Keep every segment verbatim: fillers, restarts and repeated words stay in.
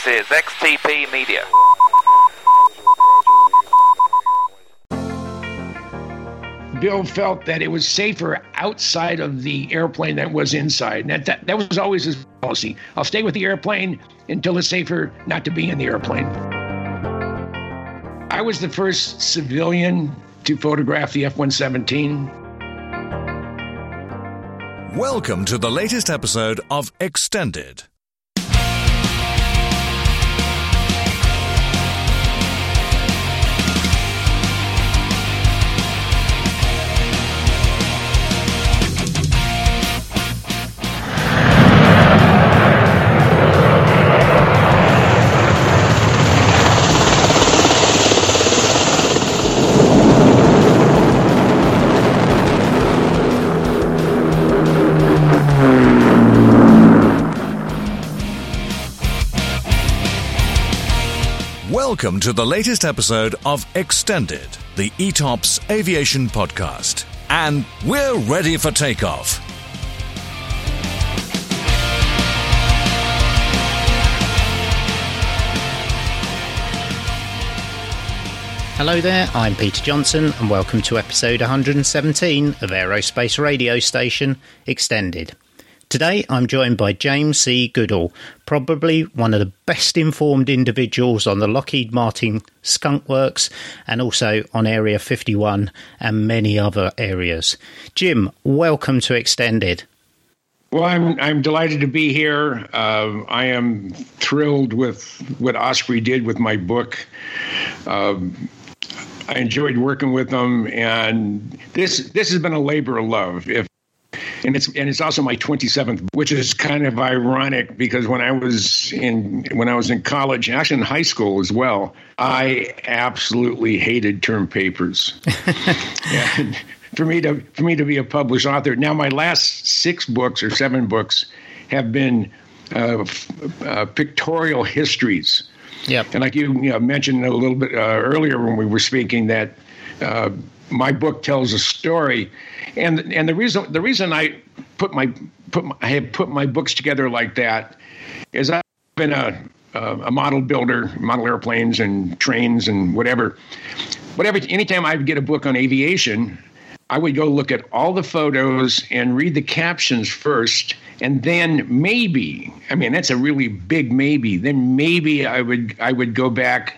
This is X T P Media. Bill felt that it was safer outside of the airplane than it was inside. And that, that, that was always his policy. I'll stay with the airplane until it's safer not to be in the airplane. I was the first civilian to photograph the F one seventeen. Welcome to the latest episode of Extended. Welcome to the latest episode of Extended, the E T O P S Aviation Podcast. And we're ready for takeoff. Hello there, I'm Peter Johnson, and welcome to episode one hundred seventeen of Aerospace Radio Station Extended. Today I'm joined by James C. Goodall, probably one of the best informed individuals on the Lockheed Martin Skunk Works and also on Area fifty-one and many other areas. Jim, welcome to Extended. Well, I'm I'm delighted to be here. Uh, I am thrilled with what Osprey did with my book. Um, I enjoyed working with them, and this this has been a labor of love. If And it's and it's also my twenty-seventh, which is kind of ironic because when I was in when I was in college, and actually in high school as well, I absolutely hated term papers. And for me to for me to be a published author, now my last six books or seven books have been uh, uh, pictorial histories. Yep. And like you, you know, mentioned a little bit uh, earlier when we were speaking that uh, my book tells a story. And and the reason the reason I put my put my, I have put my books together like that is I've been a a model builder, model airplanes and trains and whatever. Whatever. Anytime I would get a book on aviation, I would go look at all the photos and read the captions first, and then maybe, I mean that's a really big maybe. Then maybe I would I would go back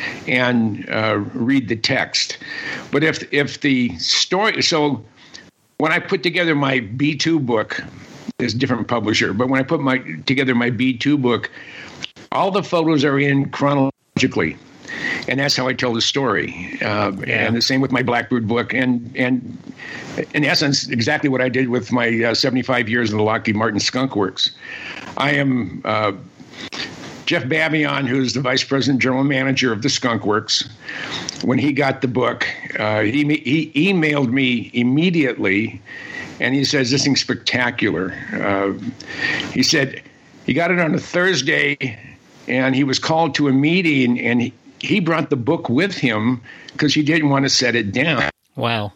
and uh, read the text. But if if the story so. When I put together my B two book, there's a different publisher, but when I put my together my B two book, all the photos are in chronologically, and that's how I tell the story. Uh, yeah. And the same with my Blackbird book, and and in essence, exactly what I did with my uh, seventy-five years in the Lockheed Martin Skunk Works. I am uh, Jeff Babion, who's the vice president general manager of the Skunk Works. When he got the book, uh, he he emailed me immediately, and he says, this thing's spectacular. Uh, he said he got it on a Thursday, and he was called to a meeting, and he, he brought the book with him because he didn't want to set it down. Wow.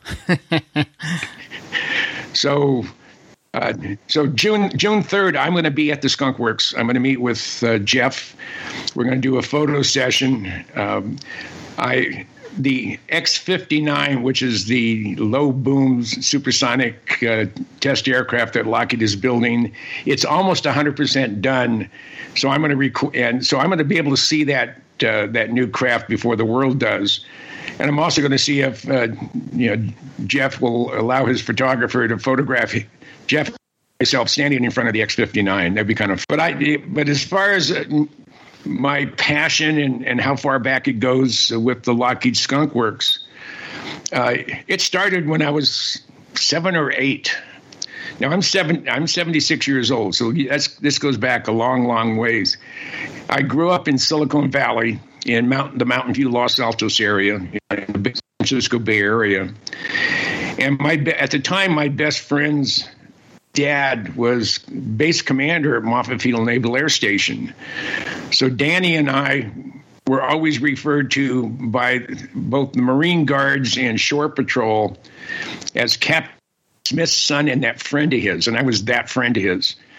so... Uh, so June June third, I'm going to be at the Skunk Works. I'm going to meet with uh, Jeff. We're going to do a photo session. Um, I the X fifty-nine, which is the low boom supersonic uh, test aircraft that Lockheed is building, it's almost one hundred percent done. So I'm going to rec- and so I'm going to be able to see that uh, that new craft before the world does. And I'm also going to see if uh, you know Jeff will allow his photographer to photograph Jeff myself standing in front of the X fifty-nine. That'd be kind of. But I. But as far as uh, my passion and, and how far back it goes with the Lockheed Skunk Works, uh, it started when I was seven or eight. Now I'm seven. I'm seventy-six years old, so that's this goes back a long, long ways. I grew up in Silicon Valley, in Mount, the Mountain View, Los Altos area, in the San Francisco Bay Area, and my at the time my best friend's dad was base commander at Moffett Field Naval Air Station. So Danny and I were always referred to by both the Marine Guards and Shore Patrol as Captain Smith's son and that friend of his, and I was that friend of his.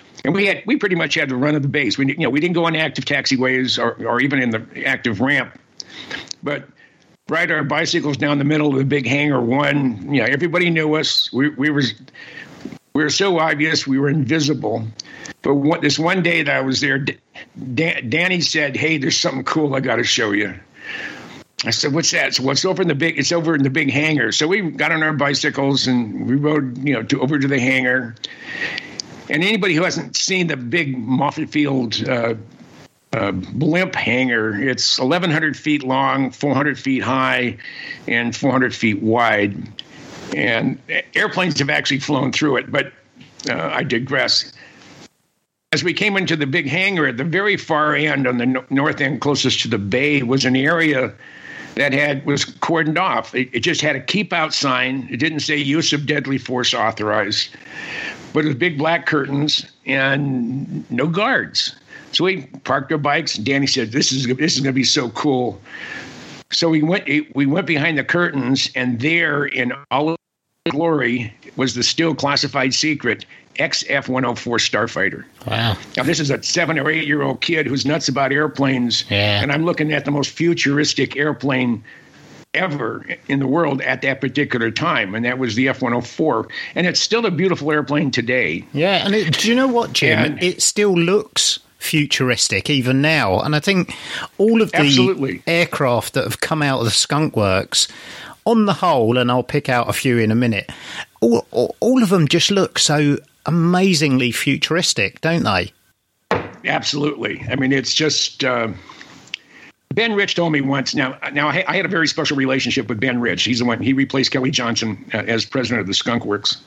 And we had we pretty much had the run of the base. We you know we didn't go on active taxiways or, or even in the active ramp, but ride our bicycles down the middle of the big hangar one. You know, everybody knew us. We we were we were so obvious. We were invisible. But one, this one day that I was there, Dan, Danny said, "Hey, there's something cool I got to show you." I said, "What's that?" So what's over in the big? It's over in the big hangar. So we got on our bicycles and we rode, you know, to over to the hangar. And anybody who hasn't seen the big Moffett Field uh, uh, blimp hangar, it's eleven hundred feet long, four hundred feet high, and four hundred feet wide. And airplanes have actually flown through it, but uh, I digress. As we came into the big hangar, at the very far end, on the no- north end closest to the bay, was an area that had was cordoned off. It, it just had a keep out sign. It didn't say use of deadly force authorized. But it was big black curtains and no guards. So we parked our bikes. And Danny said, "This is this is going to be so cool." So we went we went behind the curtains, and there, in all of glory, was the still classified secret X F one oh four Starfighter. Wow! Now this is a seven or eight year old kid who's nuts about airplanes, yeah. And I'm looking at the most futuristic airplane ever in the world at that particular time, and that was the F one oh four, and it's still a beautiful airplane today. Yeah, and it, do you know what, Jim? And it still looks futuristic even now, and I think all of the absolutely. aircraft that have come out of the Skunk Works, on the whole, and I'll pick out a few in a minute, all, all, all of them just look so amazingly futuristic, don't they? Absolutely. I mean, it's just... Uh, Ben Rich told me once. Now, now I had a very special relationship with Ben Rich. He's the one. He replaced Kelly Johnson uh, as president of the Skunk Works.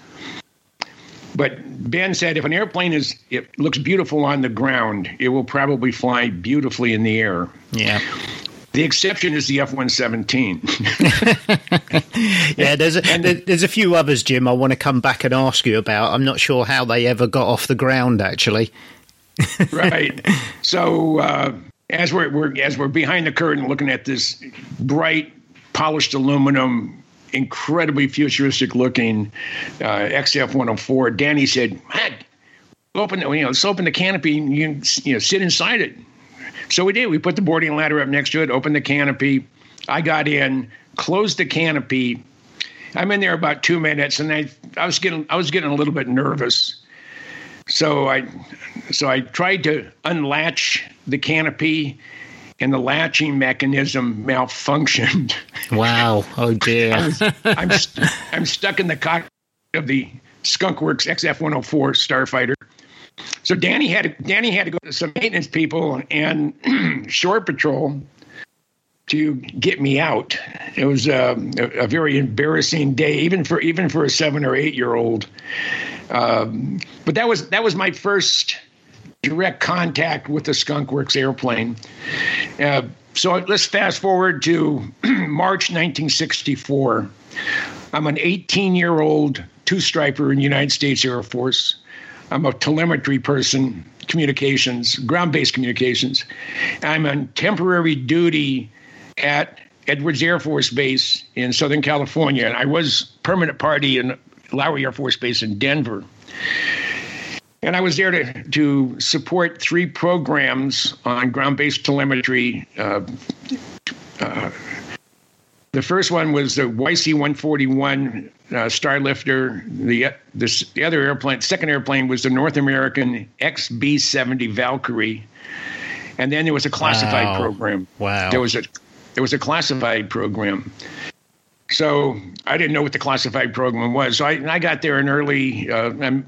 But Ben said, if an airplane is it looks beautiful on the ground, it will probably fly beautifully in the air. Yeah. The exception is the F one seventeen. Yeah, there's a, and, there's a few others, Jim, I want to come back and ask you about. I'm not sure how they ever got off the ground, actually. Right. So. Uh, As we're, we're as we're behind the curtain looking at this bright, polished aluminum, incredibly futuristic looking uh, X F one oh four, Danny said, "Man, open the, you know, let's open the canopy and you can, you know, sit inside it." So we did. We put the boarding ladder up next to it, opened the canopy. I got in, closed the canopy. I'm in there about two minutes, and I I was getting I was getting a little bit nervous. So I, so I tried to unlatch the canopy, and the latching mechanism malfunctioned. Wow! Oh dear! I was, I'm st- I'm stuck in the cockpit of the Skunk Works X F one oh four Starfighter. So Danny had to, Danny had to go to some maintenance people and shore patrol to get me out. It was uh, a, a very embarrassing day, even for even for a seven or eight year old. Um, but that was that was my first direct contact with the Skunk Works airplane. Uh, so let's fast forward to March nineteen sixty-four. I'm an eighteen year old two-striper in the United States Air Force. I'm a telemetry person, communications, ground-based communications. I'm on temporary duty at Edwards Air Force Base in Southern California, and I was permanent party in Lowry Air Force Base in Denver. And I was there to, to support three programs on ground-based telemetry. Uh, uh, the first one was the Y C one forty-one uh, Starlifter. The, the, the other airplane, second airplane was the North American X B seventy Valkyrie. And then there was a classified wow. program. Wow. There was a there was a classified program. So I didn't know what the classified program was. So I, I got there in early, uh, um,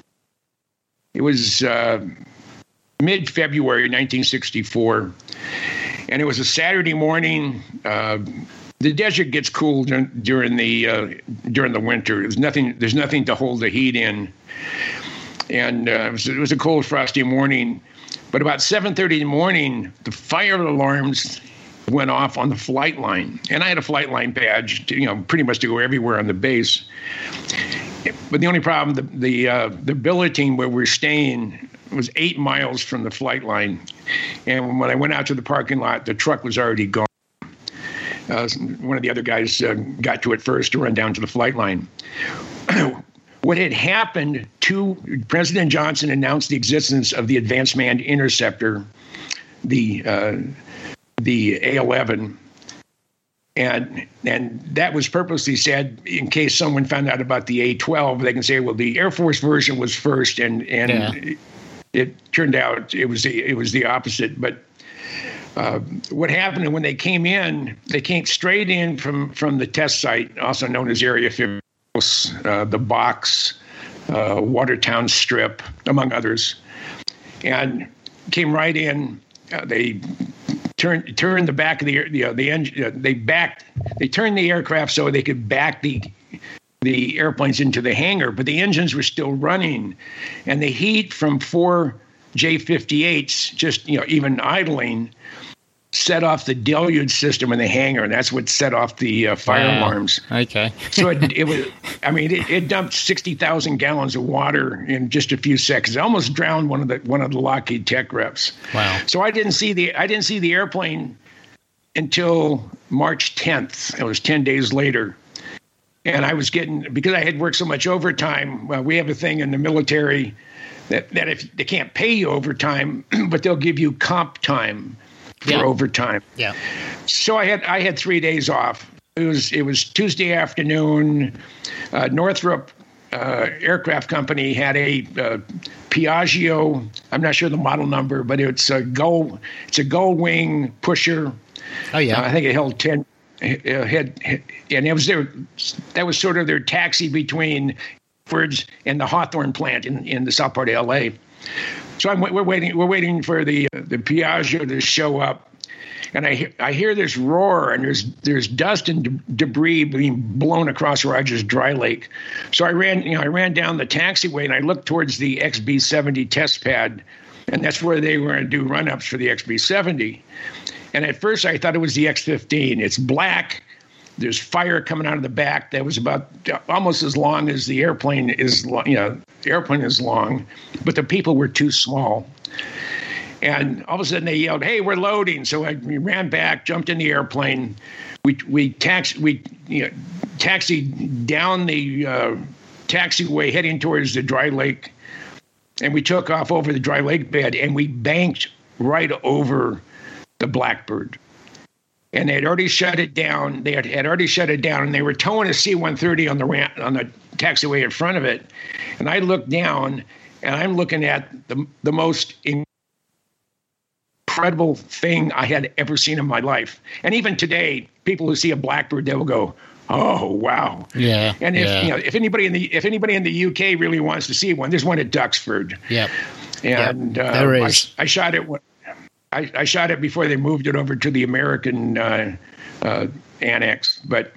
it was uh, mid-February nineteen sixty-four. And it was a Saturday morning. Uh, the desert gets cool during, during the uh, during the winter. There's nothing. There's nothing to hold the heat in. And uh, it, was, it was a cold, frosty morning. But about seven thirty in the morning, the fire alarms went off on the flight line. And I had a flight line badge, to, you know, pretty much to go everywhere on the base. But the only problem, the the, uh, the billeting where we're staying was eight miles from the flight line. And when I went out to the parking lot, the truck was already gone. Uh, one of the other guys uh, got to it first to run down to the flight line. What had happened two two. President Johnson announced the existence of the Advanced Manned Interceptor, the uh, the A eleven, and and that was purposely said in case someone found out about the A twelve. They can say, well, the Air Force version was first, and and yeah. it, it turned out it was the it was the opposite, but. Uh, what happened when they came in, they came straight in from, from the test site, also known as Area fifty, uh, the box, uh, Watertown Strip, among others, and came right in. Uh, they turned turned the back of the the uh, the engine. Uh, they backed. They turned the aircraft so they could back the the airplanes into the hangar, but the engines were still running, and the heat from four J fifty-eights, just you know, even idling, set off the deluge system in the hangar, and that's what set off the uh, fire wow. alarms. Okay. So it, it was, I mean, it, it dumped sixty thousand gallons of water in just a few seconds. It almost drowned one of the one of the Lockheed tech reps. Wow. So I didn't see the I didn't see the airplane until March tenth. It was ten days later. And I was getting, because I had worked so much overtime, well, we have a thing in the military that, that if they can't pay you overtime, but they'll give you comp time for yeah. overtime. Yeah. So I had I had three days off. It was it was Tuesday afternoon. Uh, Northrop uh, Aircraft Company had a uh, Piaggio. I'm not sure the model number, but it's a gull. It's a gull wing pusher. Oh yeah. Uh, I think it held ten. It had, and it was their. That was sort of their taxi between Fords and the Hawthorne plant in, in the south part of L A. So I'm, we're waiting. We're waiting for the the Piaggio to show up, and I I hear this roar, and there's there's dust and de- debris being blown across Rogers Dry Lake. So I ran, you know, I ran down the taxiway, and I looked towards the X B seventy test pad, and that's where they were going to do run-ups for the X B seventy. And at first, I thought it was the X fifteen. It's black. There's fire coming out of the back that was about almost as long as the airplane is, you know, the airplane is long, but the people were too small. And all of a sudden they yelled, "Hey, we're loading!" So I we ran back, jumped in the airplane. We we taxi we you know, taxied down the uh, taxiway heading towards the Dry Lake, and we took off over the Dry Lake bed, and we banked right over the Blackbird. And they had already shut it down. They had, had already shut it down, and they were towing a C one thirty on the ramp, on the taxiway in front of it. And I looked down, and I'm looking at the the most incredible thing I had ever seen in my life. And even today, people who see a Blackbird, they will go, "Oh, wow!" Yeah. And if yeah. you know, if anybody in the if anybody in the U K really wants to see one, there's one at Duxford. Yep. And yep. Uh, there is. I, I shot it. I, I shot it before they moved it over to the American uh, uh, annex, but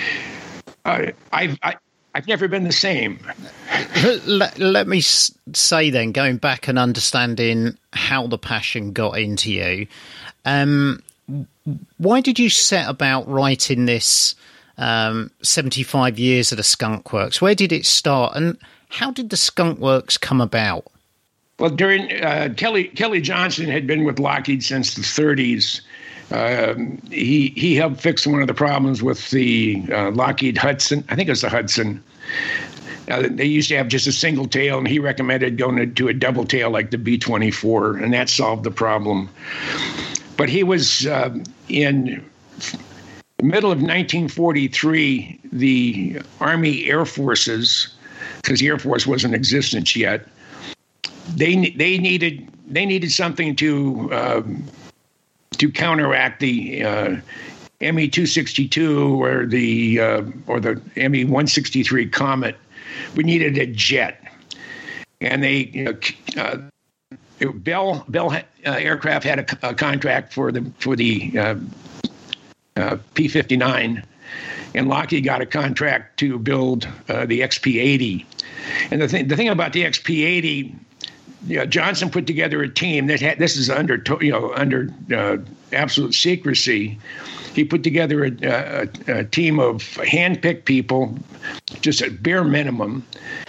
uh, I've I, I've never been the same. Let, let me s- say then, going back and understanding how the passion got into you, um, why did you set about writing this um, seventy-five years of the Skunk Works? Where did it start, and how did the Skunk Works come about? Well, during uh, Kelly Kelly Johnson had been with Lockheed since the thirties. Um, he he helped fix one of the problems with the uh, Lockheed Hudson. I think it was the Hudson. Uh, they used to have just a single tail, and he recommended going to a double tail like the B twenty-four, and that solved the problem. But he was uh, in the middle of nineteen forty-three. The Army Air Forces, because the Air Force wasn't in existence yet, They they needed they needed something to uh, to counteract the uh, M E two sixty-two or the uh, or the M E one sixty-three Comet. We needed a jet, and they you know, uh, Bell Bell uh, Aircraft had a, a contract for the for the uh, uh, P fifty-nine, and Lockheed got a contract to build uh, the X P eighty. And the thing the thing about the X P eighty. Yeah, Johnson put together a team that had, this is under, you know, under uh, absolute secrecy. He put together a, a, a team of hand-picked people, just at bare minimum.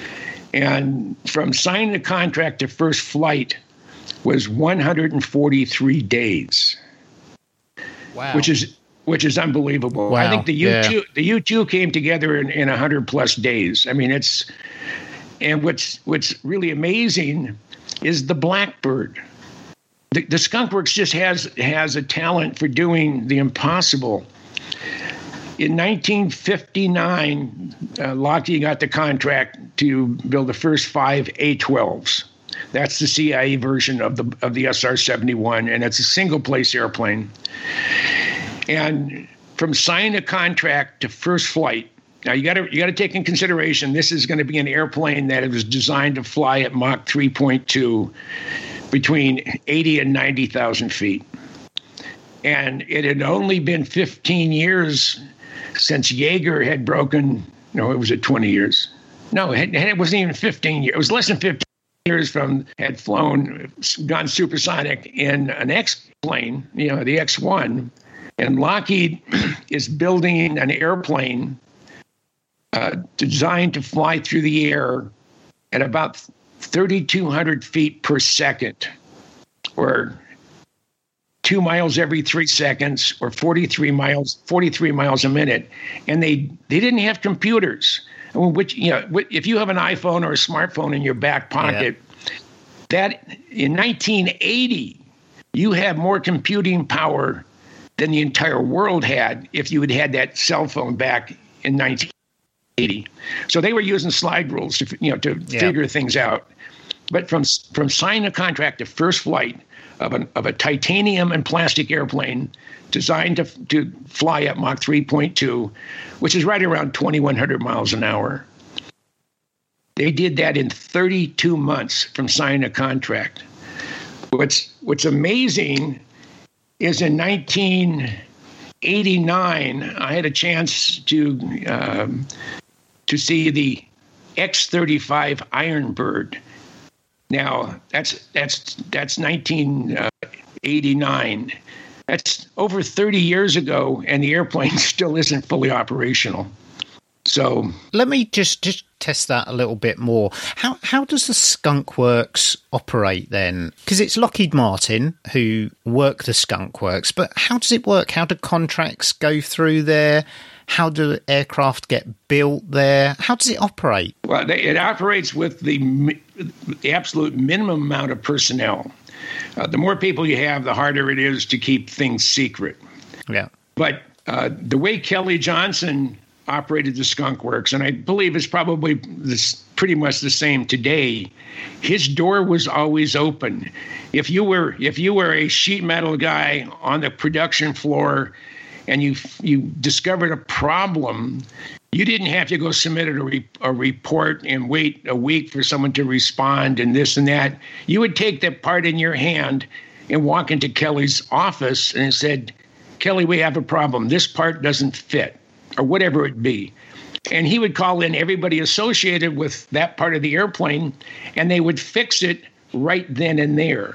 And from signing the contract to first flight was one hundred forty-three days. Wow. Which is which is unbelievable. Wow. I think the U two yeah. the U two came together in, in one hundred plus days. I mean, it's And what's what's really amazing is the Blackbird. The, the Skunk Works just has has a talent for doing the impossible. In nineteen fifty-nine, uh, Lockheed got the contract to build the first five A twelves. That's the C I A version of the of the S R seventy-one, and it's a single-place airplane. And from signing a contract to first flight, now you got to you got to take in consideration this is going to be an airplane that was designed to fly at Mach three point two between eighty and ninety thousand feet. And it had only been fifteen years since Jaeger had broken. No, it was at twenty years. No, it, it wasn't even fifteen years. It was less than fifteen years from had flown, gone supersonic in an X-plane, you know, the X one. And Lockheed is building an airplane uh, designed to fly through the air at about thirty-two hundred feet per second, or two miles every three seconds, or forty-three miles, forty-three miles a minute. And they, they didn't have computers. I mean, which, you know, if you have an iPhone or a smartphone in your back pocket, yeah. that in nineteen eighty, you have more computing power than the entire world had if you had had that cell phone back in nineteen eighty. So they were using slide rules to, you know, to yeah. figure things out. But from from signing a contract to first flight of an of a titanium and plastic airplane designed to to fly at Mach three point two, which is right around twenty-one hundred miles an hour, they did that in thirty-two months from signing a contract. What's what's amazing is in nineteen eighty-nine, I had a chance to um, to see the X thirty-five Ironbird. Now that's that's that's nineteen eighty-nine. That's over thirty years ago, and the airplane still isn't fully operational. So let me just, just test that a little bit more. How how does the Skunk Works operate then? Because it's Lockheed Martin who work the Skunk Works, but how does it work? How do contracts go through there? How do aircraft get built there? How does it operate? Well, they, it operates with the, the absolute minimum amount of personnel. Uh, the more people you have, the harder it is to keep things secret. Yeah. But uh, the way Kelly Johnson operated the Skunk Works, and I believe it's probably this, pretty much the same today, his door was always open. If you were if you were a sheet metal guy on the production floor and you you discovered a problem, you didn't have to go submit a, re, a report and wait a week for someone to respond and this and that. You would take that part in your hand and walk into Kelly's office and said, "Kelly, we have a problem. This part doesn't fit," or whatever it be. And he would call in everybody associated with that part of the airplane, and they would fix it right then and there.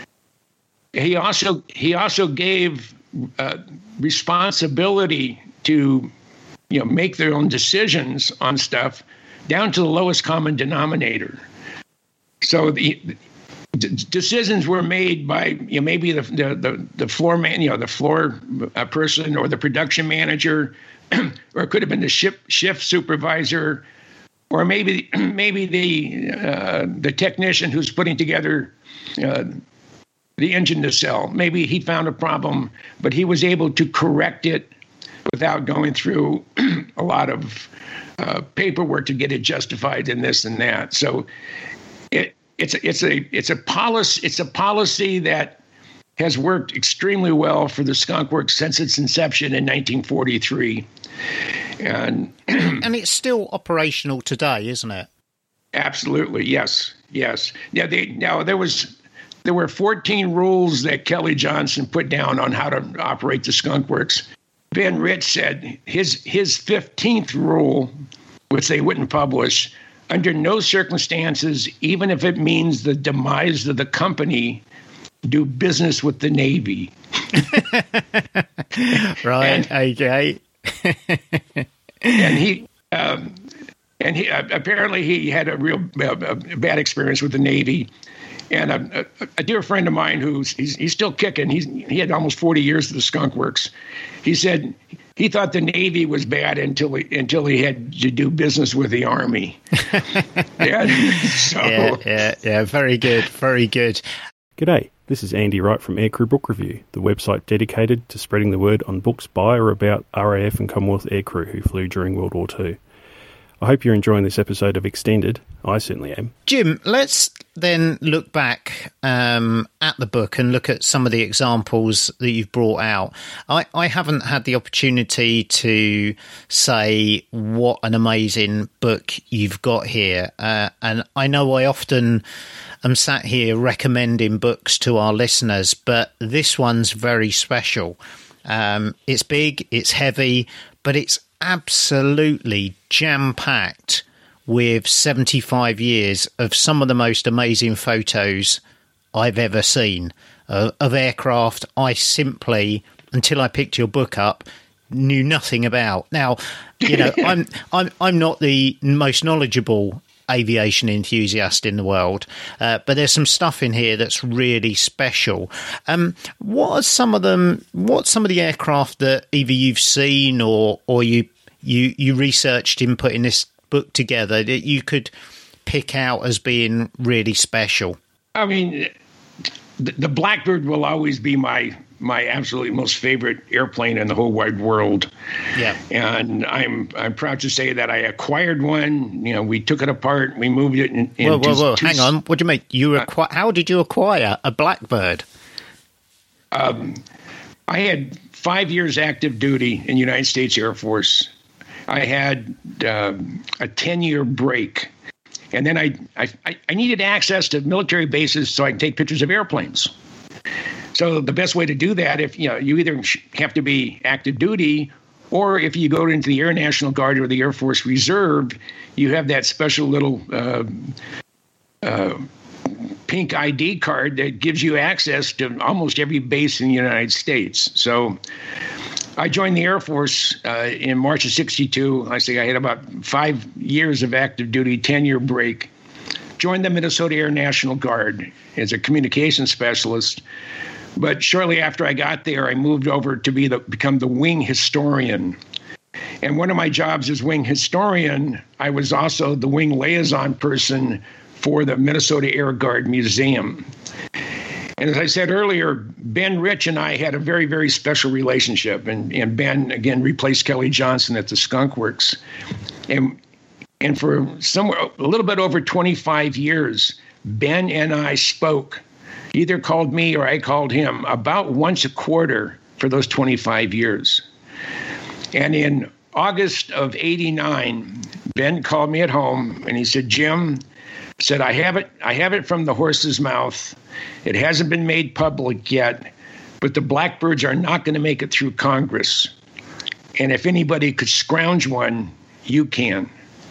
He also he also gave uh, responsibility to, you know, make their own decisions on stuff down to the lowest common denominator. So the, the decisions were made by, you know, maybe the the the, the floor man, you know, the floor uh, person or the production manager, or it could have been the ship shift supervisor, or maybe maybe the uh, the technician who's putting together uh, the engine nacelle. Maybe he found a problem, but he was able to correct it without going through a lot of uh, paperwork to get it justified and this and that. So it it's a, it's a it's a policy it's a policy that has worked extremely well for the Skunk Works since its inception in nineteen forty-three. And and it's still operational today, isn't it? Absolutely, yes, yes. Now, they, now there was there were fourteen rules that Kelly Johnson put down on how to operate the Skunk Works. Ben Rich said his his fifteenth rule, which they wouldn't publish, under no circumstances, even if it means the demise of the company, do business with the Navy. Right, and, okay. and he, um, And he, uh, apparently he had a real uh, bad experience with the Navy. And a, a, a dear friend of mine who's he's, he's still kicking, he's, he had almost forty years at the Skunk Works. He said he thought the Navy was bad until he, until he had to do business with the Army. yeah, so. yeah, yeah, yeah, very good, very good. G'day, this is Andy Wright from Aircrew Book Review, the website dedicated to spreading the word on books by or about R A F and Commonwealth aircrew who flew during World War Two. I hope you're enjoying this episode of Extended. I certainly am. Jim, let's then look back um, at the book and look at some of the examples that you've brought out. I, I haven't had the opportunity to say what an amazing book you've got here. Uh, and I know I often am sat here recommending books to our listeners, but this one's very special. Um, it's big, it's heavy, but it's absolutely jam-packed with seventy-five years of some of the most amazing photos I've ever seen uh, of aircraft I simply, until I picked your book up, knew nothing about. Now, you know, I'm I'm I'm not the most knowledgeable aviation enthusiast in the world, uh, but there's some stuff in here that's really special. Um, what are some of them? What some of the aircraft that either you've seen or or you you you researched in putting this book together that you could pick out as being really special? I mean, the, the Blackbird will always be my my absolutely most favorite airplane in the whole wide world. Yeah. And I'm I'm proud to say that I acquired one. You know, we took it apart, we moved it in, Whoa, whoa, whoa, two, hang on. What do you mean? You acqui- How did you acquire a Blackbird? Um, I had five years active duty in the United States Air Force. I had uh, a ten-year break. And then I, I I needed access to military bases so I can take pictures of airplanes. So the best way to do that, if you know, you either have to be active duty, or if you go into the Air National Guard or the Air Force Reserve, you have that special little uh, uh, pink I D card that gives you access to almost every base in the United States. So I joined the Air Force uh, in March of sixty-two. I say I had about five years of active duty, ten-year break. Joined the Minnesota Air National Guard as a communications specialist. But shortly after I got there, I moved over to be the, become the wing historian. And one of my jobs as wing historian, I was also the wing liaison person for the Minnesota Air Guard Museum. And as I said earlier, Ben Rich and I had a very, very special relationship. And, and Ben, again, replaced Kelly Johnson at the Skunk Works. And, and for somewhere a little bit over twenty-five years, Ben and I spoke, either called me or I called him, about once a quarter for those twenty-five years. And in August of eighty-nine, Ben called me at home and he said, Jim, said, I have it, I have it from the horse's mouth. It hasn't been made public yet, but the Blackbirds are not going to make it through Congress. And if anybody could scrounge one, you can.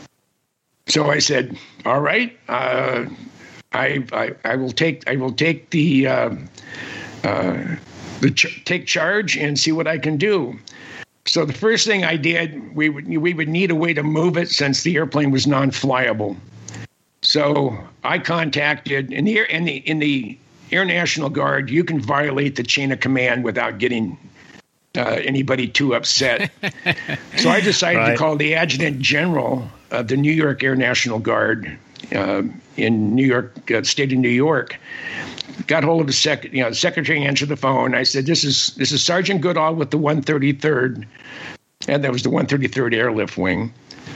So I said, all right, uh, I, I I will take I will take the uh, uh, the ch- take charge and see what I can do. So the first thing I did, we would we would need a way to move it since the airplane was non-flyable. So I contacted in the air in the in the Air National Guard. You can violate the chain of command without getting uh, anybody too upset. So I decided right. to call the Adjutant General of the New York Air National Guard. Uh, in New York, uh, state of New York, got hold of the sec, you know, the secretary answered the phone. I said, "This is this is Sergeant Goodall with the one thirty-third," and that was the one thirty-third Airlift Wing.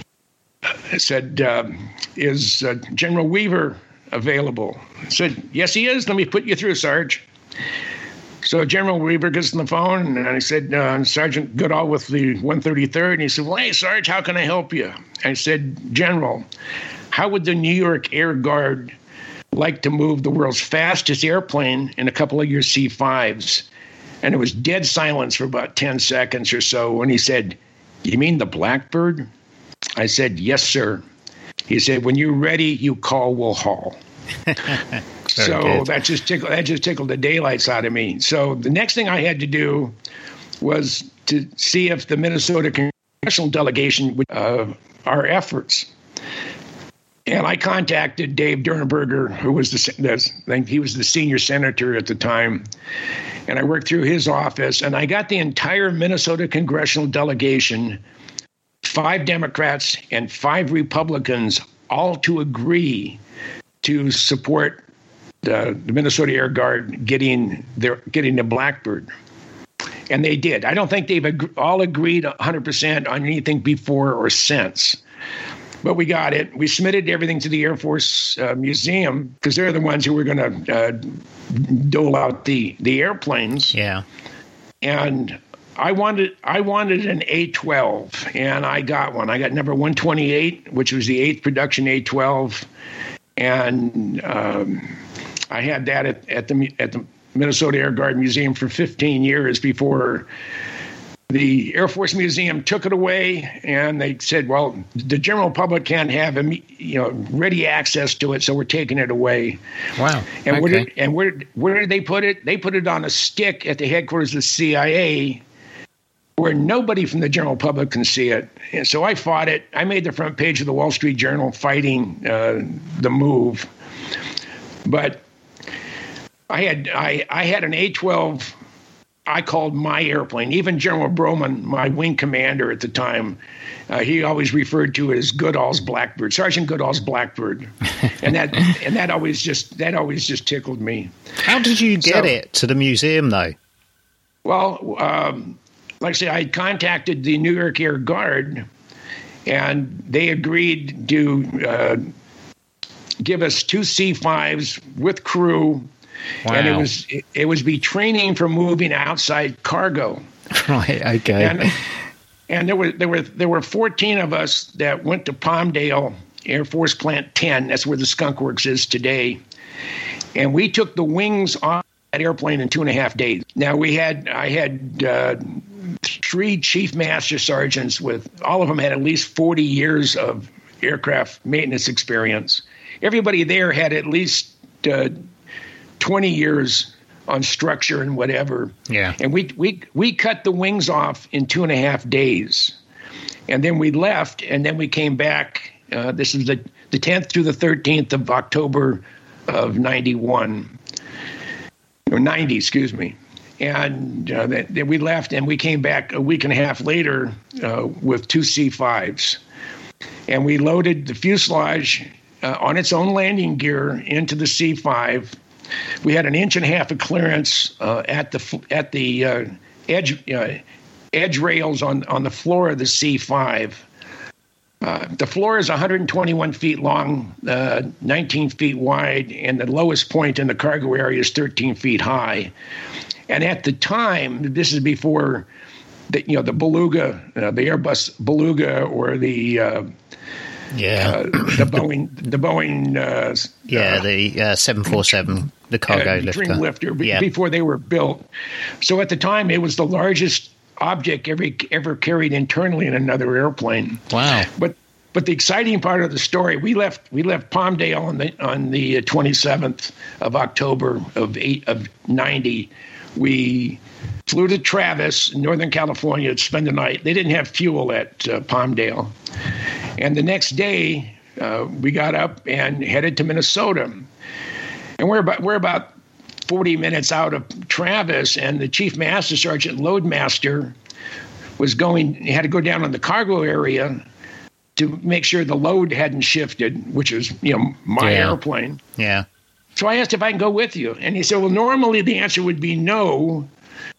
I said, uh, "Is uh, General Weaver available?" I said, "Yes, he is. Let me put you through, Sarge." So General Weaver gets on the phone, and I said, uh, "Sergeant Goodall with the one thirty-third," and he said, "Well, hey, Sarge, how can I help you?" I said, "General, how would the New York Air Guard like to move the world's fastest airplane in a couple of your C fives? And it was dead silence for about ten seconds or so when he said, "You mean the Blackbird?" I said, "Yes, sir." He said, "When you're ready, you call Will Hall." So good. that just tickled that just tickled the daylights out of me. So the next thing I had to do was to see if the Minnesota congressional delegation would uh, our efforts. And I contacted Dave Durnberger, who was the, the I think he was the senior senator at the time. And I worked through his office, and I got the entire Minnesota congressional delegation, five Democrats and five Republicans, all to agree to support the, the Minnesota Air Guard getting their getting the Blackbird. And they did. I don't think they've ag- all agreed one hundred percent on anything before or since. But we got it. We submitted everything to the Air Force uh, Museum because they're the ones who were going to uh, dole out the, the airplanes. Yeah. And I wanted I wanted an A twelve, and I got one. I got number one twenty-eight, which was the eighth production A twelve, and um, I had that at, at the at the Minnesota Air Guard Museum for fifteen years before the Air Force Museum took it away, and they said, well, the general public can't have you know ready access to it, so we're taking it away. Wow. And, okay. where, did, and where, where did they put it? They put it on a stick at the headquarters of the C I A where nobody from the general public can see it. And so I fought it. I made the front page of the Wall Street Journal fighting uh, the move. But I had I, I had an A twelve I called my airplane. Even General Broman, my wing commander at the time, uh, he always referred to it as Goodall's Blackbird, Sergeant Goodall's Blackbird, and that and that always just that always just tickled me. How did you get so, it to the museum, though? Well, um, like I say, I contacted the New York Air Guard, and they agreed to uh, give us two C fives with crew. Wow. And it was it, it was be training for moving outside cargo. Right. Okay. And, and there were there were there were fourteen of us that went to Palmdale Air Force Plant ten. That's where the Skunk Works is today. And we took the wings off that airplane in two and a half days. Now we had I had uh, three chief master sergeants with all of them had at least forty years of aircraft maintenance experience. Everybody there had at least Uh, twenty years on structure and whatever. Yeah. And we we we cut the wings off in two and a half days. And then we left, and then we came back. Uh, this is the, the tenth through the thirteenth of October of ninety-one. Or ninety, excuse me. And uh, that, that we left, and we came back a week and a half later uh, with two C fives. And we loaded the fuselage uh, on its own landing gear into the C five. We had an inch and a half of clearance uh, at the at the uh, edge uh, edge rails on, on the floor of the C five. Uh, the floor is one hundred twenty-one feet long, uh, nineteen feet wide, and the lowest point in the cargo area is thirteen feet high. And at the time, this is before the you know the Beluga, uh, the Airbus Beluga, or the uh, yeah uh, the Boeing the Boeing uh, yeah uh, the uh, seven forty-seven, the cargo uh, lifter. Dream Lifter, b- yeah. before they were built. So at the time, it was the largest object ever ever carried internally in another airplane. Wow! But but the exciting part of the story, we left we left Palmdale on the on the twenty-seventh of October of eight of ninety. We flew to Travis, Northern California, to spend the night. They didn't have fuel at uh, Palmdale. And the next day, uh, we got up and headed to Minnesota. And we're about, we're about forty minutes out of Travis, and the Chief Master Sergeant Loadmaster was going, he had to go down on the cargo area to make sure the load hadn't shifted, which was, you know, my yeah. airplane. Yeah. So I asked if I can go with you. And he said, well, normally the answer would be no,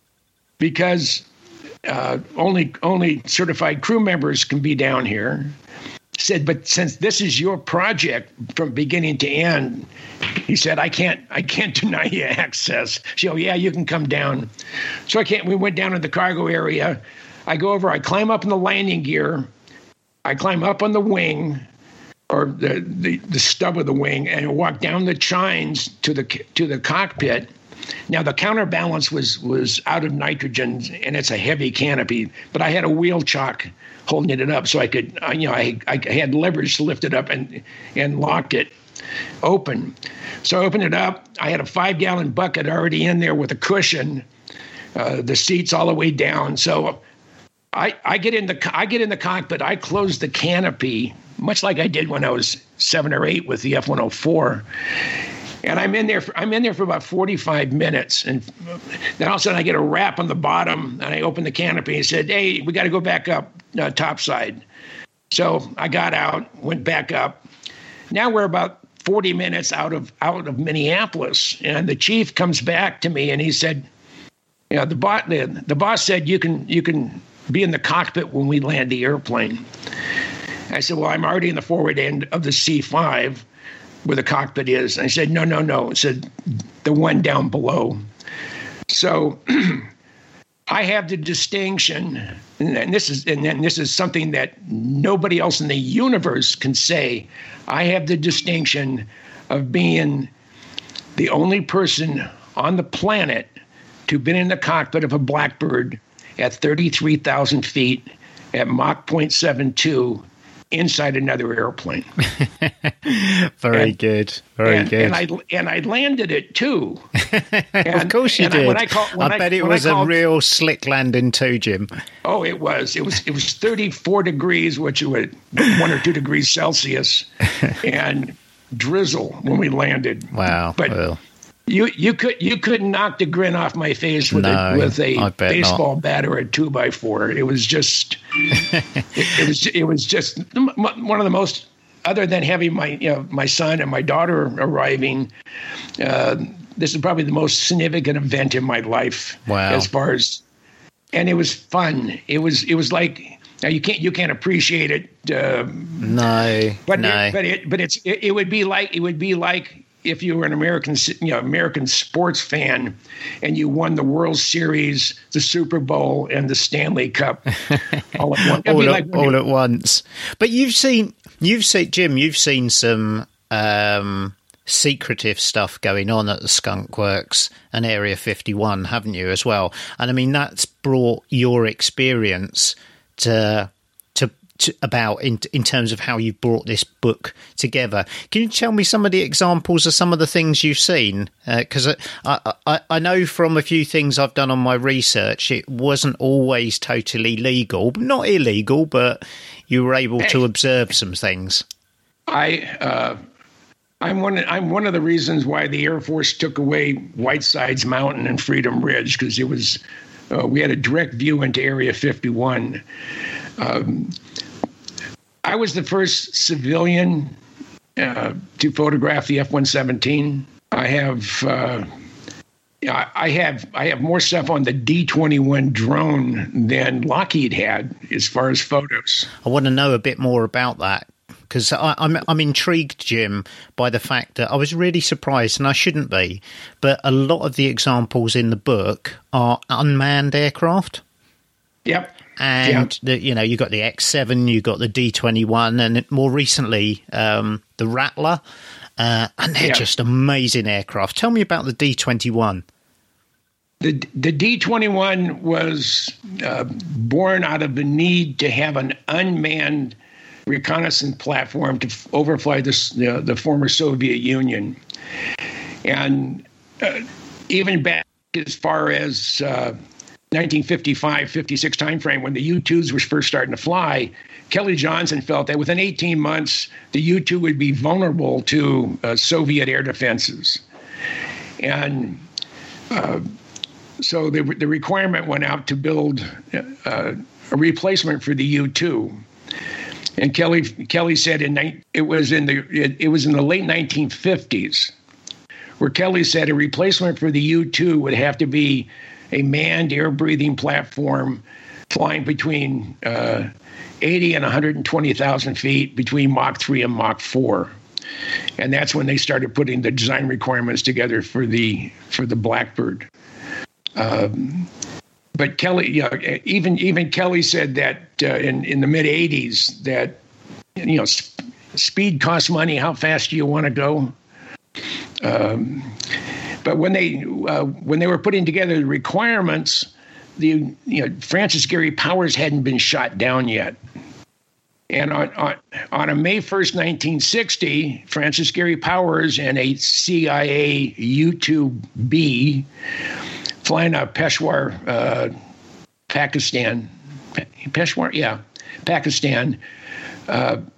because uh, only only certified crew members can be down here. He said, but since this is your project from beginning to end, he said, I can't I can't deny you access. So, yeah, you can come down. So I can't. We went down to the cargo area. I go over, I climb up in the landing gear. I climb up on the wing, or the, the, the stub of the wing, and walk down the chines to the to the cockpit. Now, the counterbalance was was out of nitrogen, and it's a heavy canopy, but I had a wheel chock holding it up, so I could, you know, I, I had leverage to lift it up and and locked it open. So I opened it up. I had a five-gallon bucket already in there with a cushion, uh, the seats all the way down. So I, I get in the I get in the cockpit. I close the canopy much like I did when I was seven or eight with the F one oh four. And I'm in there. For, I'm in there for about forty-five minutes, and then all of a sudden I get a rap on the bottom, and I open the canopy and said, "Hey, we got to go back up uh, topside." So I got out, went back up. Now we're about forty minutes out of out of Minneapolis, and the chief comes back to me and he said, "You know, the boss the, the boss said you can you can be in the cockpit when we land the airplane." I said, "Well, I'm already in the forward end of the C five." Where the cockpit is. And I said, no, no, no. It said the one down below. So I have the distinction, and this is and then this is something that nobody else in the universe can say. I have the distinction of being the only person on the planet to have been in the cockpit of a Blackbird at thirty-three thousand feet at Mach point seven two inside another airplane. Very and, good. Very and, good. And I and I landed it too. And, of course you and did. I, when I, call, when I I bet it when was I called, a real slick landing too, Jim. Oh, it was. It was. It was thirty-four degrees, which was one or two degrees Celsius, and drizzle when we landed. Wow. But well. you you could you couldn't knock the grin off my face with No, a with a baseball not. bat or a two by four. It was just. it, it was. It was just one of the most. Other than having my you know my son and my daughter arriving, uh, this is probably the most significant event in my life. Wow. As far as, and it was fun. It was it was like now you can't you can't appreciate it. Uh, no, but no. It, but it but it's it, it would be like it would be like if you were an American you know American sports fan and you won the World Series, the Super Bowl, and the Stanley Cup all at once. all, like at, all at once. But you've seen. You've seen, Jim, you've seen some um, secretive stuff going on at the Skunk Works and Area fifty-one, haven't you, as well? And I mean, that's brought your experience to, to, to about in, in terms of how you've brought this book together. Can you tell me some of the examples of some of the things you've seen? Because uh, I, I, I know from a few things I've done on my research, it wasn't always totally legal, not illegal, but you were able to observe some things. I, uh, I'm one. I'm one of the reasons why the Air Force took away Whitesides Mountain and Freedom Ridge, because it was uh, we had a direct view into Area fifty-one. Um, I was the first civilian uh, to photograph the F one seventeen. I have. Uh, I have I have more stuff on the D twenty-one drone than Lockheed had as far as photos. I want to know a bit more about that because I'm I'm intrigued, Jim, by the fact that I was really surprised, and I shouldn't be, but a lot of the examples in the book are unmanned aircraft. Yep. And yep. the, you know, you got the X seven, you got the D twenty-one, and more recently um, the Rattler. Uh, and they're yeah. just amazing aircraft. Tell me about the D twenty-one. The the D twenty-one was uh, born out of the need to have an unmanned reconnaissance platform to f- overfly this, the, the former Soviet Union. And uh, even back as far as uh, nineteen fifty-five, fifty-six timeframe, when the U twos were first starting to fly, Kelly Johnson felt that within eighteen months, the U two would be vulnerable to uh, Soviet air defenses. And uh, so the, the requirement went out to build uh, a replacement for the U two. And Kelly Kelly said in it was in the it, it was in the late nineteen fifties, where Kelly said a replacement for the U two would have to be a manned air-breathing platform flying between uh, eighty and one hundred twenty thousand feet between Mach three and Mach four. And that's when they started putting the design requirements together for the for the Blackbird. Um, but Kelly, yeah, even even Kelly said that uh, in in the mid eighties that you know sp- speed costs money. How fast do you want to go? Um, but when they uh, when they were putting together the requirements, the you know Francis Gary Powers hadn't been shot down yet. And on, on, on a May first, nineteen sixty, Francis Gary Powers and a C I A U two B flying out of Peshawar, uh, Pakistan, Peshawar, yeah, Pakistan, uh,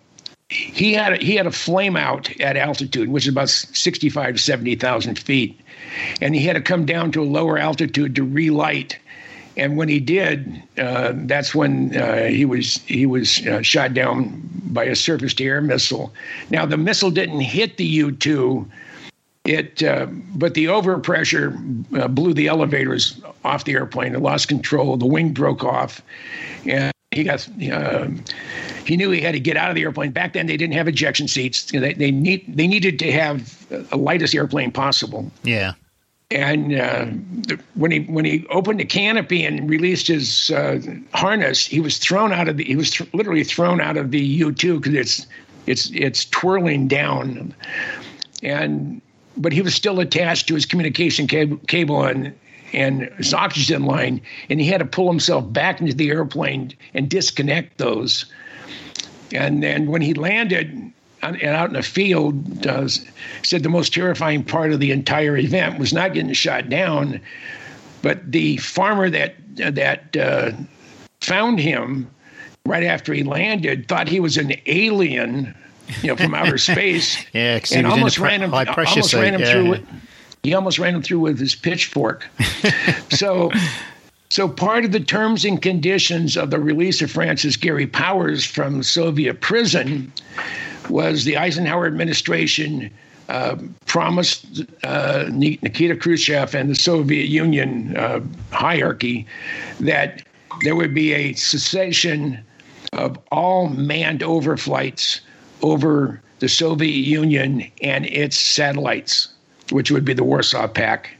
he had a, he had a flame out at altitude, which is about sixty-five to seventy thousand feet, and he had to come down to a lower altitude to relight. And when he did, uh, that's when uh, he was he was uh, shot down by a surface-to-air missile. Now the missile didn't hit the U two, it uh, but the overpressure uh, blew the elevators off the airplane. It lost control. The wing broke off, and he got. Uh, he knew he had to get out of the airplane. Back then, they didn't have ejection seats. They they need they needed to have the lightest airplane possible. Yeah. And uh, when he when he opened the canopy and released his uh, harness, he was thrown out of the he was th- literally thrown out of the U two because it's it's it's twirling down, and but he was still attached to his communication cab- cable and and his oxygen line, and he had to pull himself back into the airplane and disconnect those. And then when he landed and out in the field, uh, said the most terrifying part of the entire event was not getting shot down, but the farmer that that uh, found him right after he landed thought he was an alien, you know, from outer space. Yeah, because he and was almost in a pre- ran him, high pressure almost suit. ran him yeah. through. With, he almost ran him through with his pitchfork. so. So part of the terms and conditions of the release of Francis Gary Powers from Soviet prison was the Eisenhower administration uh, promised uh, Nikita Khrushchev and the Soviet Union uh, hierarchy that there would be a cessation of all manned overflights over the Soviet Union and its satellites, which would be the Warsaw Pact.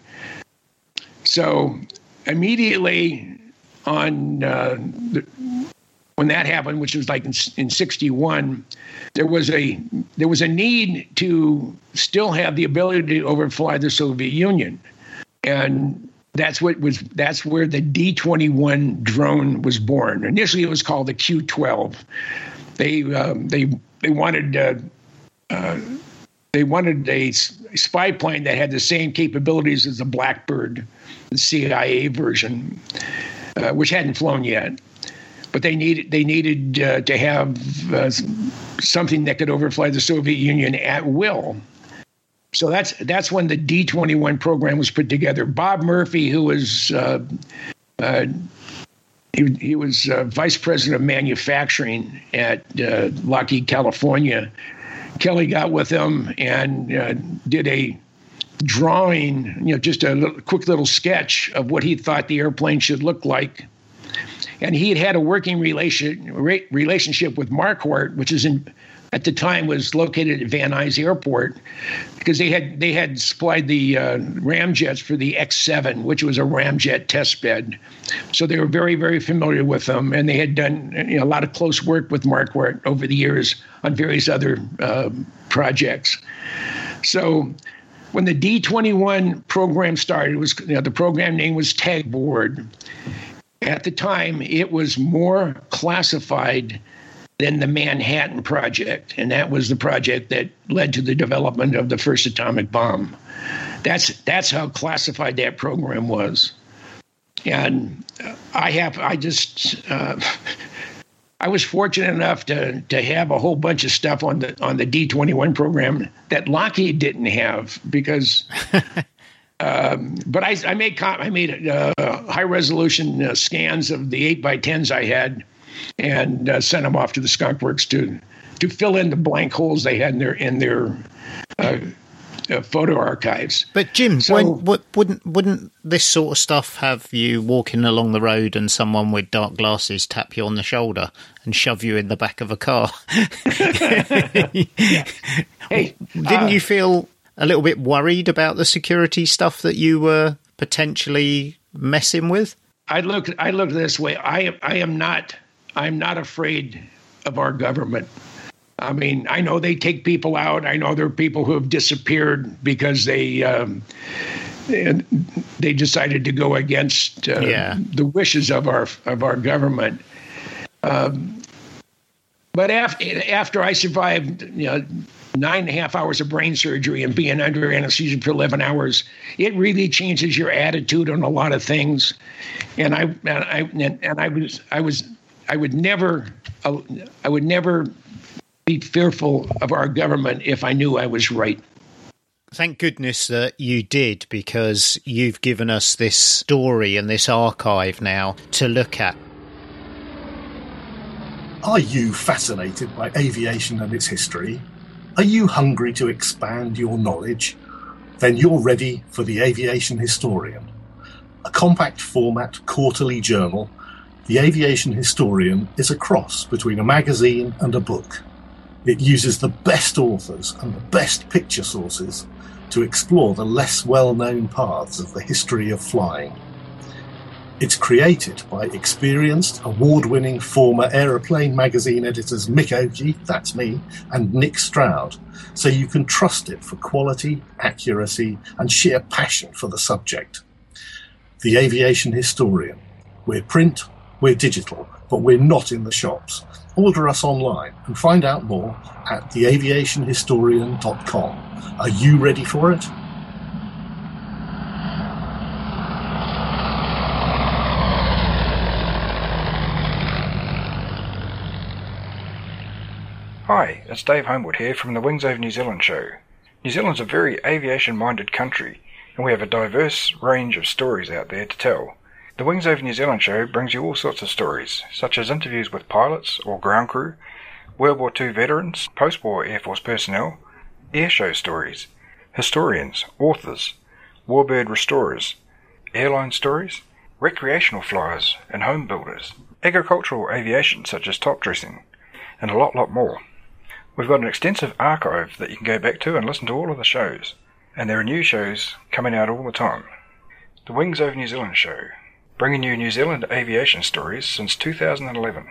So immediately on uh, the, when that happened, which was like in, in sixty-one, there was a there was a need to still have the ability to overfly the Soviet Union, and that's what was that's where the D twenty-one drone was born. Initially, it was called the Q twelve. They um, they they wanted uh, uh, they wanted a spy plane that had the same capabilities as the Blackbird, the C I A version, uh, which hadn't flown yet. But they needed they needed uh, to have uh, something that could overfly the Soviet Union at will. So that's that's when the D twenty-one program was put together. Bob Murphy, who was uh, uh, he, he was uh, vice president of manufacturing at uh, Lockheed, California. Kelly got with him and uh, did a drawing, you know, just a little, quick little sketch of what he thought the airplane should look like. And he had had a working relation, re, relationship with Marquardt, which is in, at the time was located at Van Nuys Airport, because they had they had supplied the uh, ramjets for the X seven, which was a ramjet test bed. So they were very, very familiar with them, and they had done you know, a lot of close work with Marquardt over the years on various other uh, projects. So when the D twenty-one program started, it was you know, the program name was Tagboard. At the time, it was more classified than the Manhattan Project, and that was the project that led to the development of the first atomic bomb. That's that's how classified that program was. And I have I just uh, I was fortunate enough to to have a whole bunch of stuff on the on the D twenty-one program that Lockheed didn't have because. Um, but I, I made I made uh, high resolution uh, scans of the eight by tens I had, and uh, sent them off to the Skunk Works to to fill in the blank holes they had in their in their uh, uh, photo archives. But Jim, so, when, what, wouldn't wouldn't this sort of stuff have you walking along the road and someone with dark glasses tap you on the shoulder and shove you in the back of a car? Hey, didn't uh, you feel a little bit worried about the security stuff that you were potentially messing with? I look I look this way. I I am not I'm not afraid of our government. I mean, I know they take people out. I know there are people who have disappeared because they um, they decided to go against uh, yeah. the wishes of our of our government. Um, but after after I survived, you know, nine and a half hours of brain surgery and being under anesthesia for eleven hours, it really changes your attitude on a lot of things. And I and I and I was I was I would never I would never be fearful of our government if I knew I was right. Thank goodness that you did, because you've given us this story and this archive now to look at. Are you fascinated by aviation and its history? Are you hungry to expand your knowledge? Then you're ready for the Aviation Historian. A compact format quarterly journal, the Aviation Historian is a cross between a magazine and a book. It uses the best authors and the best picture sources to explore the less well-known paths of the history of flying. It's created by experienced, award-winning former Aeroplane magazine editors Mick Oakey, that's me, and Nick Stroud, so you can trust it for quality, accuracy, and sheer passion for the subject. The Aviation Historian. We're print, we're digital, but we're not in the shops. Order us online and find out more at the aviation historian dot com. Are you ready for it? Hi, it's Dave Homewood here from the Wings Over New Zealand show. New Zealand's a very aviation-minded country, and we have a diverse range of stories out there to tell. The Wings Over New Zealand show brings you all sorts of stories, such as interviews with pilots or ground crew, World War Two veterans, post-war Air Force personnel, airshow stories, historians, authors, warbird restorers, airline stories, recreational flyers and home builders, agricultural aviation such as top dressing, and a lot, lot more. We've got an extensive archive that you can go back to and listen to all of the shows, and there are new shows coming out all the time. The Wings Over New Zealand show, bringing you New Zealand aviation stories since two thousand eleven.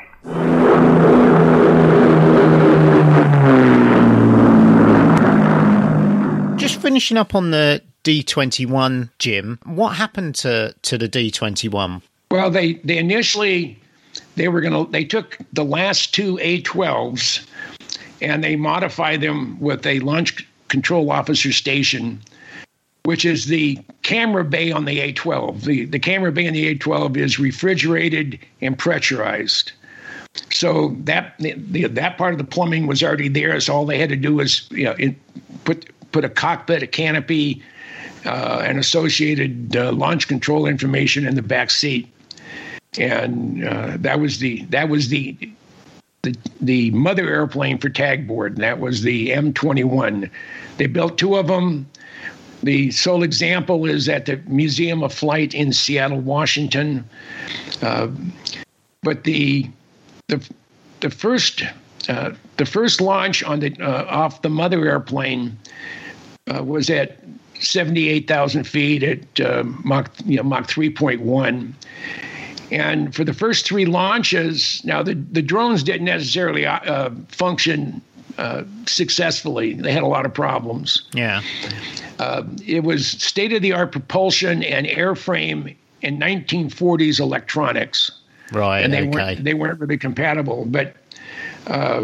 Just finishing up on the D twenty-one, Jim, what happened to, to the D twenty-one? Well, they, they initially, they were going to, they took the last two A twelves and they modified them with a launch control officer station, which is the camera bay on the A twelve. The, the camera bay on the A twelve is refrigerated and pressurized. So that the, that part of the plumbing was already there. So all they had to do was, you know, it, put put a cockpit, a canopy, uh, and associated uh, launch control information in the back seat. And uh, that was the that was the the the mother airplane for Tagboard, and that was the M twenty-one. They built two of them. The sole example is at the Museum of Flight in Seattle, Washington. Uh, but the the the first uh, the first launch on the uh, off the mother airplane uh, was at seventy-eight thousand feet at uh, Mach you know Mach three point one. And for the first three launches, now the, the drones didn't necessarily uh, function uh, successfully. They had a lot of problems. Yeah. Uh, it was state-of-the-art propulsion and airframe and nineteen forties electronics. Right, and they okay. weren't they weren't really compatible. But uh,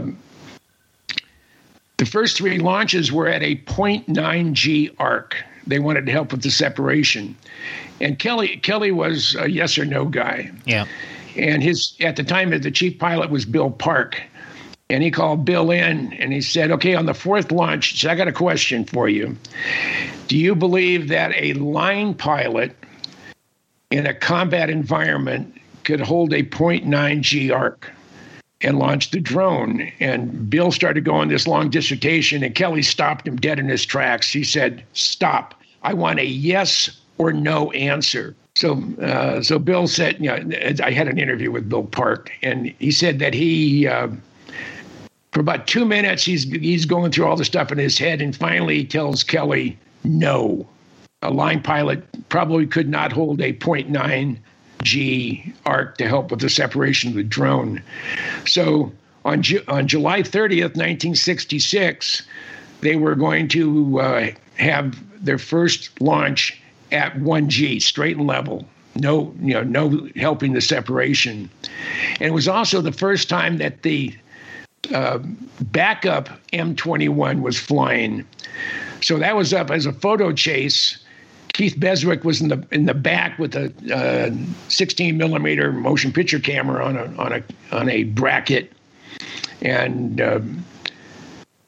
the first three launches were at a zero point nine G arc. They wanted to help with the separation. And Kelly Kelly was a yes or no guy. Yeah. And his at the time the chief pilot was Bill Park. And he called Bill in and he said, okay, on the fourth launch, so I got a question for you. Do you believe that a line pilot in a combat environment could hold a zero point nine G arc and launch the drone? And Bill started going this long dissertation, and Kelly stopped him dead in his tracks. He said, stop. I want a yes or no answer. So uh, so Bill said, you know, I had an interview with Bill Park, and he said that he, uh, for about two minutes, he's he's going through all the stuff in his head, and finally he tells Kelly, no. A line pilot probably could not hold a zero point nine G arc to help with the separation of the drone. So on Ju- on July thirtieth, nineteen sixty-six, they were going to uh, have their first launch at one G, straight and level, no, you know, no helping the separation. And it was also the first time that the uh, backup M twenty-one was flying. So that was up as a photo chase. Keith Beswick was in the in the back with a uh, sixteen millimeter motion picture camera on a on a on a bracket, and uh,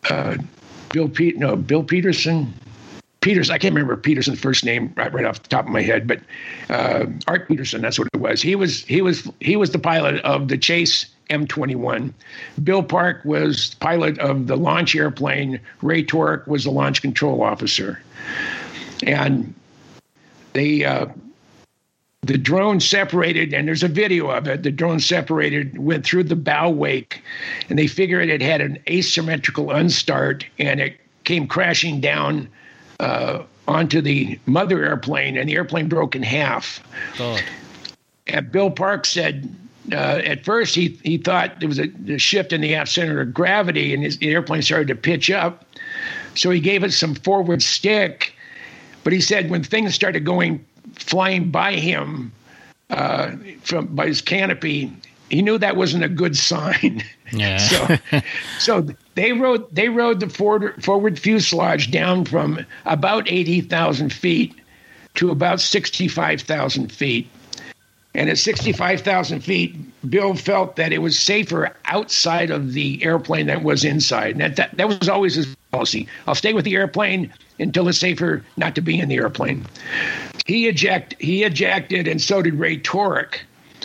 uh, Bill Pete, no, Bill Peterson. Peters, I can't remember Peterson's first name right, right off the top of my head, but uh, Art Peterson, that's what it was. He was he was he was the pilot of the Chase M twenty-one. Bill Park was pilot of the launch airplane. Ray Torek was the launch control officer, and they uh, the drone separated, and there's a video of it. The drone separated, went through the bow wake, and they figured it had an asymmetrical unstart, and it came crashing down Uh, onto the mother airplane, and the airplane broke in half. God. And Bill Park said, uh, at first he he thought there was a, a shift in the aft center of gravity, and his the airplane started to pitch up. So he gave it some forward stick. But he said when things started going, flying by him uh, from by his canopy, he knew that wasn't a good sign. Yeah. so, so they rode they rode the forward, forward fuselage down from about eighty thousand feet to about sixty-five thousand feet. And at sixty-five thousand feet, Bill felt that it was safer outside of the airplane than it was inside. And that, that, that was always his policy. I'll stay with the airplane until it's safer not to be in the airplane. He eject he ejected, and so did Ray Torek.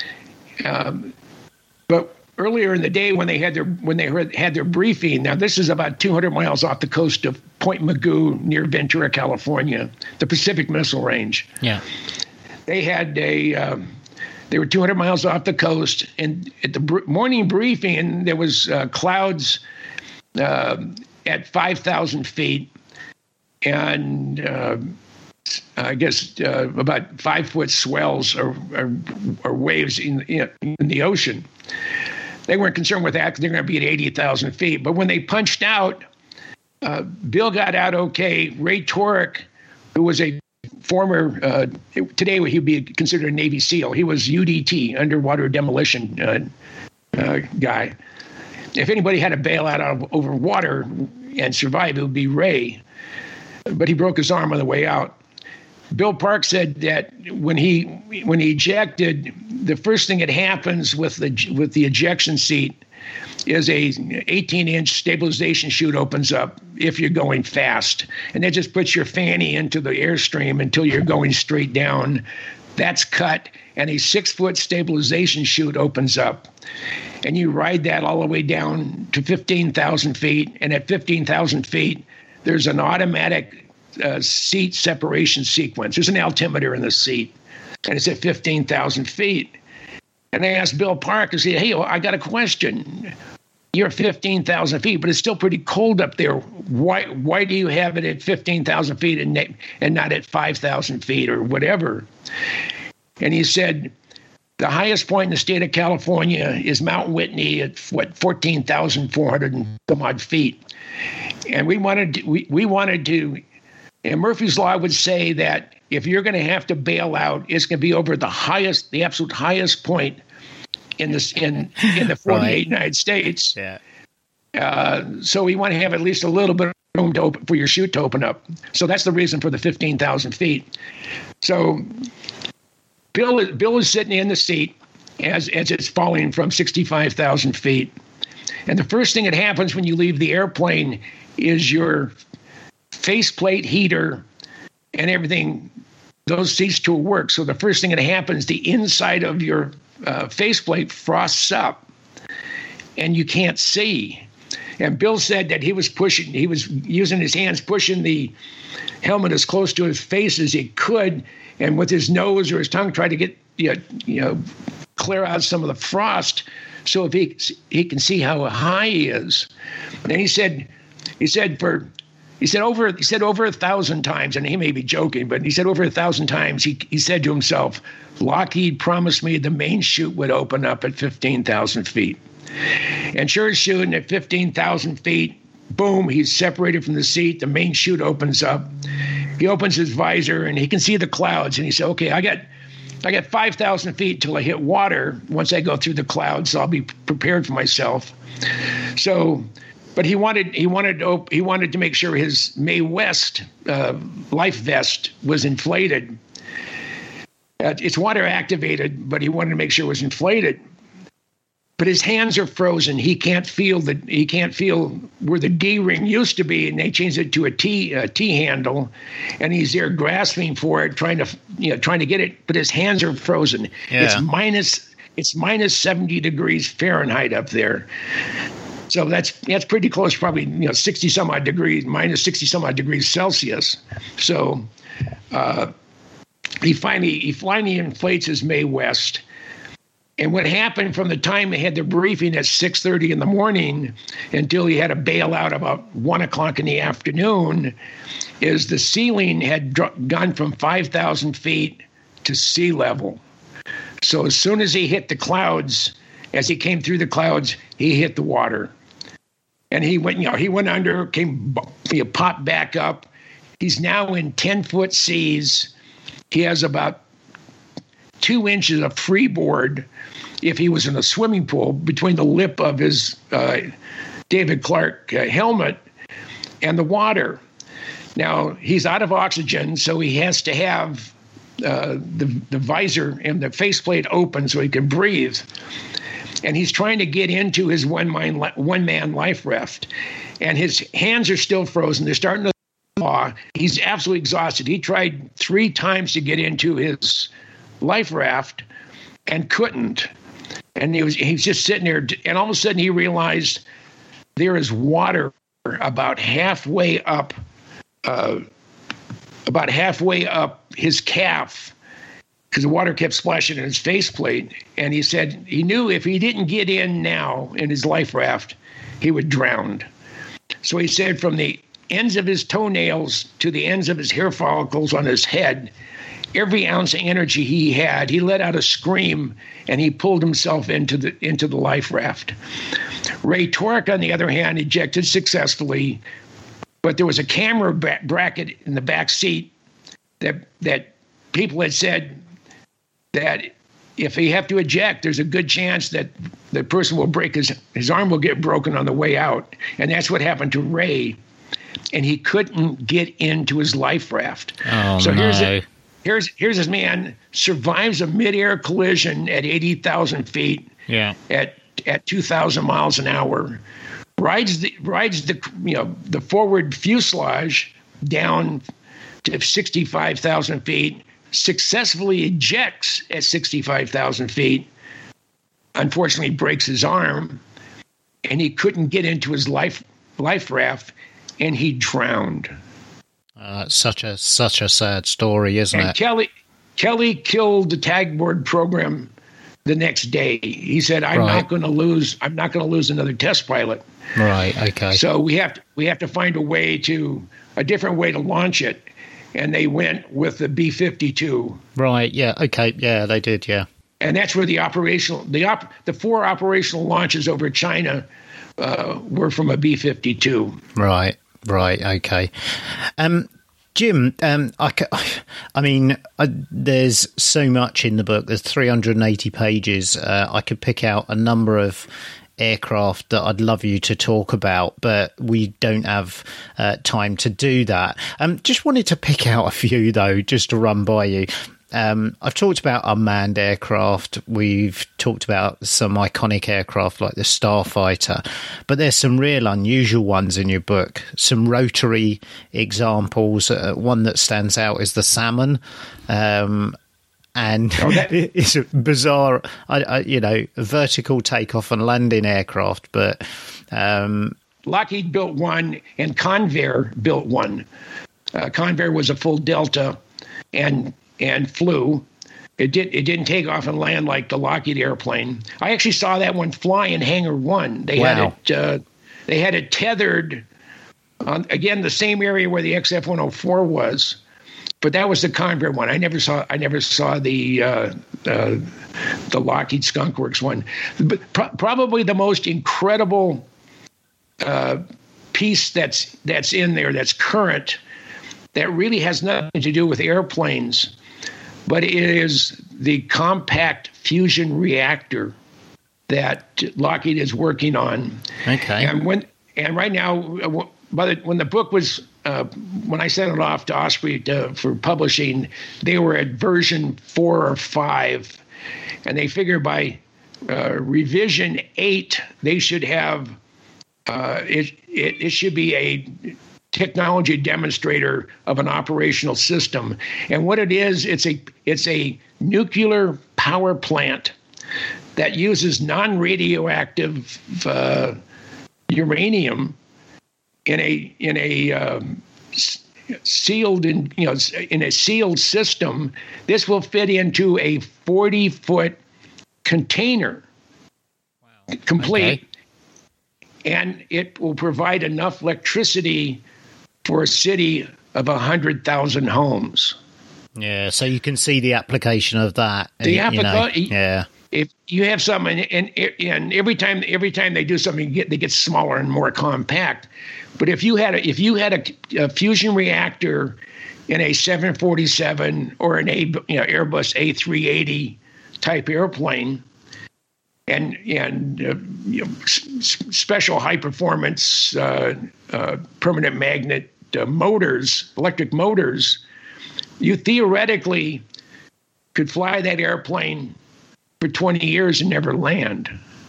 Um, but earlier in the day, when they had their when they heard, had their briefing, now this is about two hundred miles off the coast of Point Mugu near Ventura, California, the Pacific Missile Range. Yeah, they had a um, they were two hundred miles off the coast, and at the br- morning briefing, there was uh, clouds uh, at five thousand feet, and uh, I guess uh, about five foot swells or, or, or waves in, in in the ocean. They weren't concerned with that because they're going to be at eighty thousand feet. But when they punched out, uh, Bill got out okay. Ray Torek, who was a former, uh, today he'd be considered a Navy SEAL. He was U D T, underwater demolition uh, uh, guy. If anybody had to bail out of, over water and survive, it would be Ray. But he broke his arm on the way out. Bill Park said that when he when he ejected, the first thing that happens with the with the ejection seat is a eighteen inch stabilization chute opens up if you're going fast, and that just puts your fanny into the airstream until you're going straight down. That's cut, and a six foot stabilization chute opens up, and you ride that all the way down to fifteen thousand feet, and at fifteen thousand feet, there's an automatic Uh, seat separation sequence. There's an altimeter in the seat, and it's at fifteen thousand feet. And they asked Bill Park, I said, hey, I got a question. You're at fifteen thousand feet, but it's still pretty cold up there. Why why do you have it at fifteen thousand feet and, and not at five thousand feet or whatever? And he said, the highest point in the state of California is Mount Whitney at, what, fourteen thousand four hundred and some odd feet. And we wanted to, we, we wanted to And Murphy's Law would say that if you're going to have to bail out, it's going to be over the highest, the absolute highest point in this in in the forty-eight right. United States. Yeah. Uh, so we want to have at least a little bit of room to open for your chute to open up. So that's the reason for the fifteen thousand feet. So Bill is Bill is sitting in the seat as as it's falling from sixty-five thousand feet, and the first thing that happens when you leave the airplane is your faceplate heater and everything, those cease to work. So the first thing that happens, the inside of your uh, faceplate frosts up and you can't see. And Bill said that he was pushing, he was using his hands, pushing the helmet as close to his face as he could. And with his nose or his tongue, try to get, you know, you know, clear out some of the frost so if he, he can see how high he is. And he said, he said for, He said over. He said over a thousand times, and he may be joking, but he said over a thousand times. He he said to himself, "Lockheed promised me the main chute would open up at fifteen thousand feet," and sure as shooting at fifteen thousand feet, boom! He's separated from the seat. The main chute opens up. He opens his visor, and he can see the clouds. And he said, "Okay, I got, I got five thousand feet till I hit water. Once I go through the clouds, so I'll be prepared for myself." So. But he wanted he wanted to, he wanted to make sure his Mae West uh, life vest was inflated. Uh, it's water activated, but he wanted to make sure it was inflated. but his hands are frozen. He can't feel the he can't feel where the D ring used to be, and they changed it to a T a T handle, and he's there grasping for it, trying to you know trying to get it, but his hands are frozen. Yeah. It's minus it's minus seventy degrees Fahrenheit up there. So that's that's pretty close, probably you know sixty some odd degrees, minus sixty some odd degrees Celsius. So uh, he finally he finally inflates his Mae West. And what happened from the time they had the briefing at six thirty in the morning until he had to bail out about one o'clock in the afternoon is the ceiling had dr- gone from five thousand feet to sea level. So as soon as he hit the clouds, as he came through the clouds, he hit the water. And he went, you know, he went under, came, he popped back up. He's now in ten-foot seas. He has about two inches of freeboard, if he was in a swimming pool, between the lip of his uh, David Clark uh, helmet and the water. Now, he's out of oxygen, so he has to have uh, the, the visor and the faceplate open so he can breathe. And he's trying to get into his one-man one-man life raft. And his hands are still frozen. They're starting to thaw. He's absolutely exhausted. He tried three times to get into his life raft and couldn't. And he was he was just sitting there, and all of a sudden he realized there is water about halfway up, uh, about halfway up his calf, because the water kept splashing in his faceplate. And he said he knew if he didn't get in now in his life raft, he would drown. So he said from the ends of his toenails to the ends of his hair follicles on his head, every ounce of energy he had, he let out a scream, and he pulled himself into the into the life raft. Ray Tork, on the other hand, ejected successfully, but there was a camera ba- bracket in the back seat that that people had said that if he have to eject, there's a good chance that the person will break his his arm will get broken on the way out, and that's what happened to Ray, and he couldn't get into his life raft. Oh, so no. here's it. Here's here's this man survives a midair collision at eighty thousand feet. Yeah. At at two thousand miles an hour, rides the rides the you know the forward fuselage down to sixty-five thousand feet. Successfully ejects at sixty-five thousand feet. Unfortunately, breaks his arm, and he couldn't get into his life life raft, and he drowned. Uh, such a such a sad story, isn't and it? Kelly Kelly killed the tag board program the next day. He said, "I'm Right. not going to lose. I'm not going to lose another test pilot." Right. Okay. So we have to we have to find a way to a different way to launch it, and they went with the B fifty-two. Right. Yeah. Okay. Yeah, they did. Yeah. And that's where the operational the op, the four operational launches over China uh, were from a B fifty-two. Right. Right. Okay. Um, Jim, um, I, ca- I mean, I, there's so much in the book. There's three hundred eighty pages. Uh, I could pick out a number of aircraft that I'd love you to talk about, but we don't have uh, time to do that. Um, just wanted to pick out a few, though, just to run by you. Um, I've talked about unmanned aircraft. We've talked about some iconic aircraft like the Starfighter, but there's some real unusual ones in your book. Some rotary examples. Uh, one that stands out is the Salmon. Um, and Oh, that- it's a bizarre, I, I, you know, vertical takeoff and landing aircraft, but um, Lockheed built one, and Convair built one. Uh, Convair was a full Delta, and and flew. It did. It didn't take off and land like the Lockheed airplane. I actually saw that one fly in Hangar One. They Wow. had it. Uh, they had it tethered on again the same area where the X F one oh four was, but that was the Convair one. I never saw. I never saw the uh, uh, the Lockheed Skunk Works one. But pro- probably the most incredible uh, piece that's that's in there that's current, that really has nothing to do with airplanes, but it is the compact fusion reactor that Lockheed is working on. okay. And when and right now, by the, when the book was uh, when I sent it off to Osprey to, for publishing, they were at version four or five, and they figure by uh, revision eight, they should have, uh, it, it, it should be a technology demonstrator of an operational system. And what it is, it's a it's a nuclear power plant that uses non-radioactive uh, uranium in a in a um, sealed in you know in a sealed system. This will fit into a forty foot container, wow. complete, okay. And it will provide enough electricity for a city of a hundred thousand homes. Yeah, so you can see the application of that. The application, you know, yeah. If you have some, and, and and every time every time they do something, you get, they get smaller and more compact. But if you had a, if you had a, a fusion reactor in a seven forty-seven or an a you know, Airbus A three eighty type airplane, and and uh, you know, s- special high performance uh, uh, permanent magnet uh, motors, electric motors, you theoretically could fly that airplane for twenty years and never land.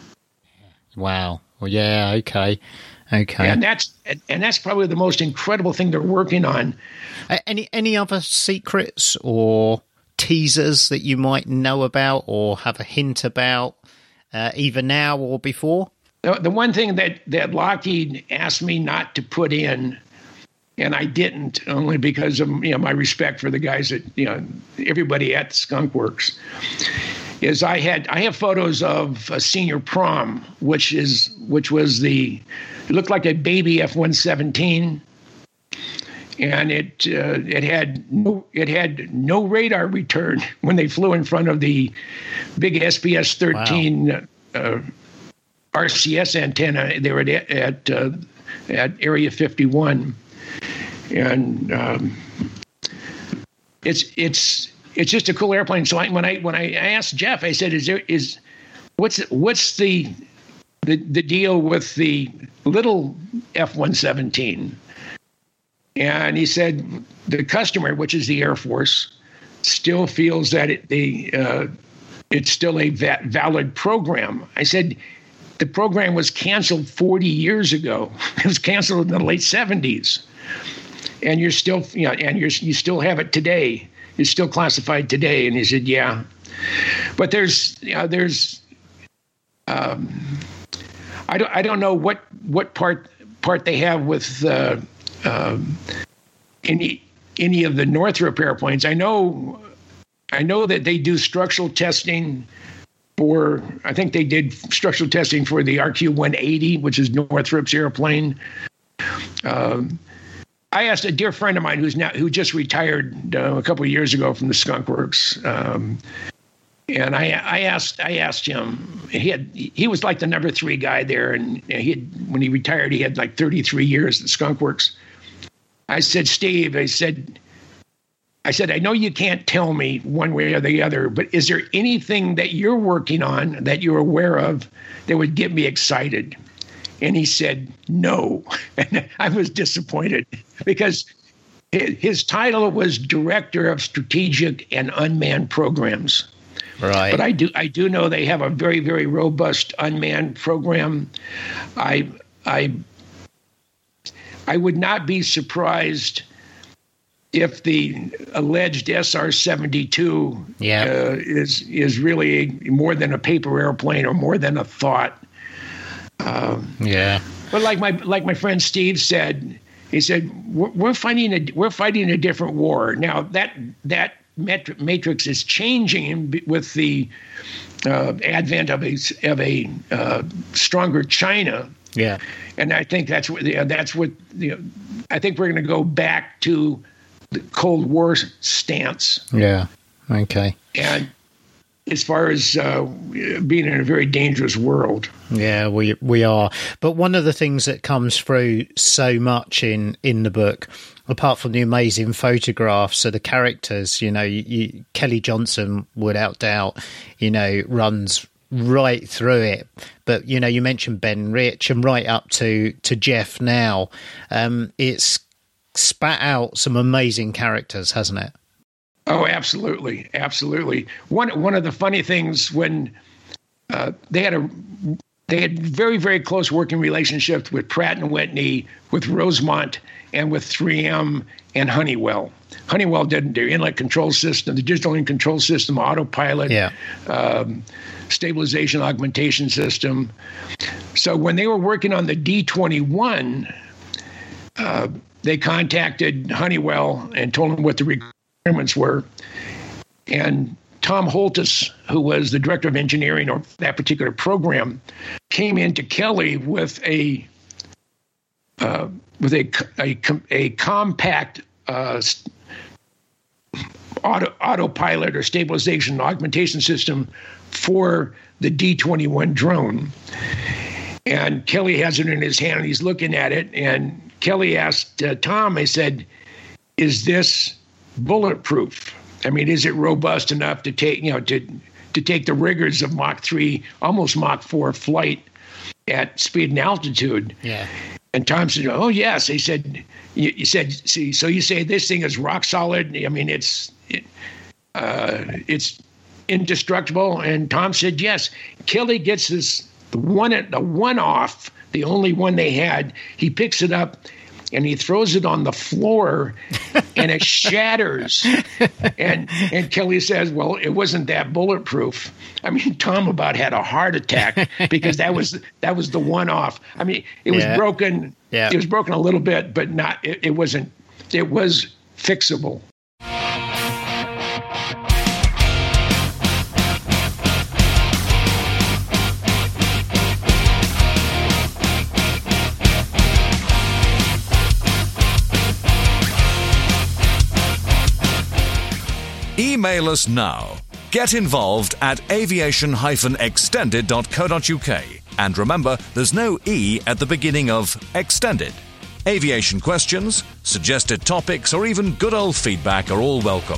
Wow. Well, yeah. Okay. Okay. And that's and that's probably the most incredible thing they're working on. Uh, any any other secrets or teasers that you might know about or have a hint about, uh, either now or before? The, the one thing that, that Lockheed asked me not to put in, and I didn't, only because of you know my respect for the guys that you know everybody at the Skunk Works, is I had I have photos of a senior prom, which is which was the it looked like a baby F one seventeen, and it uh, it had no it had no radar return when they flew in front of the big S B S thirteen wow. uh, R C S antenna. They were at at, uh, at Area fifty-one, and um, it's it's. It's just a cool airplane. So I, when I when I asked Jeff, I said, "Is there is what's what's the the the deal with the little F one seventeen?" And he said, "The customer, which is the Air Force, still feels that it the uh, it's still a va- valid program." I said, "The program was canceled forty years ago. It was canceled in the late seventies, and you're still you know and you're you still have it today. It's still classified today." And he said, "Yeah, but there's, you know, there's, um, I don't, I don't know what, what part, part they have with uh, um, any, any of the Northrop airplanes. I know, I know that they do structural testing for. I think they did structural testing for the R Q one eighty, which is Northrop's airplane." Um, I asked a dear friend of mine who's now who just retired uh, a couple of years ago from the Skunk Works, um, and I, I asked I asked him. He had he was like the number three guy there, and he had, when he retired, he had like thirty-three years at Skunk Works. I said, "Steve," I said, I said, "I know you can't tell me one way or the other, but is there anything that you're working on that you're aware of that would get me excited?" And he said, "No." And I was disappointed because his title was Director of Strategic and Unmanned Programs. Right. But I do I do know they have a very, very robust unmanned program. I I I would not be surprised if the alleged S R seventy-two yeah. uh, is is really more than a paper airplane or more than a thought. Um, yeah, but like my like my friend Steve said, he said we're, we're fighting a we're fighting a different war now. That that metri- matrix is changing with the uh, advent of a of a uh, stronger China. Yeah, and I think that's what uh, that's what you know, I think we're going to go back to the Cold War stance. Yeah. Okay. And as far as uh, being in a very dangerous world. Yeah, we we are. But one of the things that comes through so much in, in the book, apart from the amazing photographs of the characters, you know, you, you, Kelly Johnson, without doubt, you know, runs right through it. But, you know, you mentioned Ben Rich and right up to, to Jeff now. Um, it's spat out some amazing characters, hasn't it? Oh, absolutely, absolutely. One one of the funny things when uh, they had a they had very, very close working relationships with Pratt and Whitney, with Rosemont, and with three M and Honeywell. Honeywell did their inlet control system, the digital inlet control system, autopilot, yeah. um, stabilization augmentation system. So when they were working on the D twenty-one, uh, they contacted Honeywell and told them what the requirements were. And Tom Holtis, who was the director of engineering of that particular program, came into Kelly with a uh, with a a, a compact uh, auto, autopilot or stabilization augmentation system for the D twenty-one drone. And Kelly has it in his hand, and he's looking at it. And Kelly asked uh, Tom, I said, "Is this bulletproof? I mean, is it robust enough to take, you know, to to take the rigors of Mach three, almost Mach four flight at speed and altitude?" Yeah. And Tom said, "Oh yes." He said, "You, you said, see, so you say this thing is rock solid? I mean, it's it, uh, it's indestructible." And Tom said, "Yes." Kelly gets this the one the one off, the only one they had. He picks it up and he throws it on the floor, and it shatters. And and Kelly says, "Well, it wasn't that bulletproof." I mean, Tom about had a heart attack because that was that was the one off. I mean, it was yeah. broken. Yeah. It was broken a little bit, but not. It, it wasn't. It was fixable. Email us now. Get involved at aviation dash extended dot co dot uk. And remember, there's no E at the beginning of Extended. Aviation questions, suggested topics, or even good old feedback are all welcome.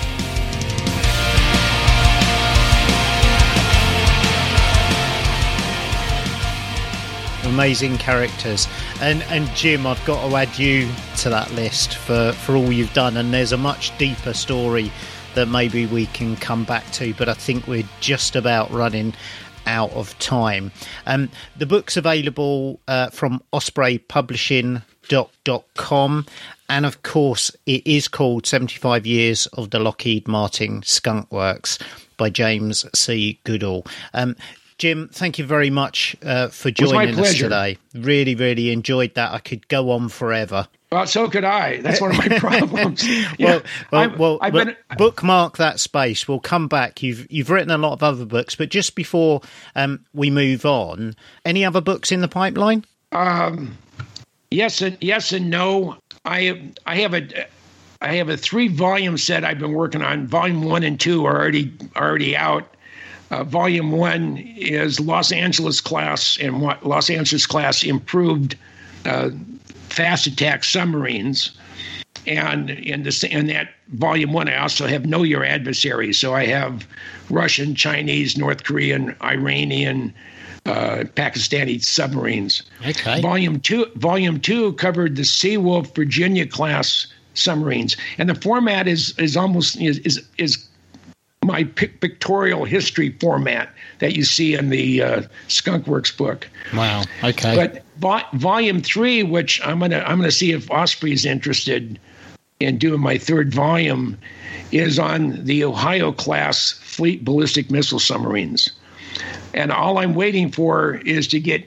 Amazing characters. And and Jim, I've got to add you to that list for, for all you've done. And there's a much deeper story that maybe we can come back to, but I think we're just about running out of time. Um, the book's available uh, from osprey publishing dot com, and of course it is called seventy-five years of the Lockheed Martin Skunk Works by James C. Goodall. Um, Jim, thank you very much uh, for joining us today. Really, really enjoyed that. I could go on forever. Well, so could I. That's one of my problems. well, yeah, well, I've, well, I've well been, bookmark that space. We'll come back. You've you've written a lot of other books, but just before um, we move on, any other books in the pipeline? Um, yes and yes and no. I I have a I have a three volume set I've been working on. Volume one and two are already already out. Uh, volume one is Los Angeles class and what Los Angeles class improved uh, fast attack submarines. And in this in that volume one, I also have Know Your Adversary. So I have Russian, Chinese, North Korean, Iranian, uh, Pakistani submarines. Okay. Volume two, volume two covered the Seawolf Virginia class submarines, and the format is is almost is is, is my pictorial history format that you see in the uh, Skunk Works book. Wow. Okay. But vo- volume three, which I'm gonna I'm gonna see if Osprey is interested in doing my third volume, is on the Ohio class fleet ballistic missile submarines, and all I'm waiting for is to get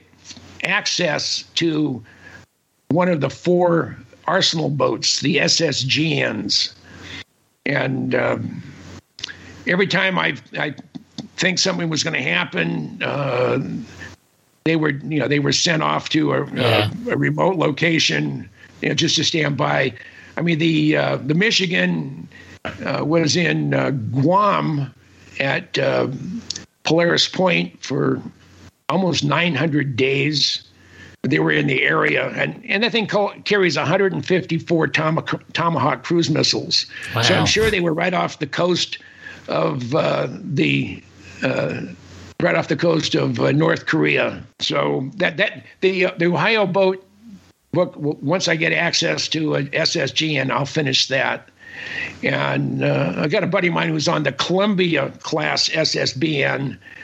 access to one of the four arsenal boats, the S S G Ns, and. Um, Every time I I think something was going to happen, uh, they were you know they were sent off to a, yeah. a, a remote location, you know, just to stand by. I mean, the uh, the Michigan uh, was in uh, Guam at uh, Polaris Point for almost nine hundred days. They were in the area, and, and that thing call, carries one hundred fifty-four Tomahawk, Tomahawk cruise missiles. Wow. So I'm sure they were right off the coast of uh, the uh, right off the coast of uh, North Korea. So that that the uh, the Ohio boat book. Once I get access to an S S G N, I'll finish that. And uh, I got a buddy of mine who's on the Columbia class S S B N,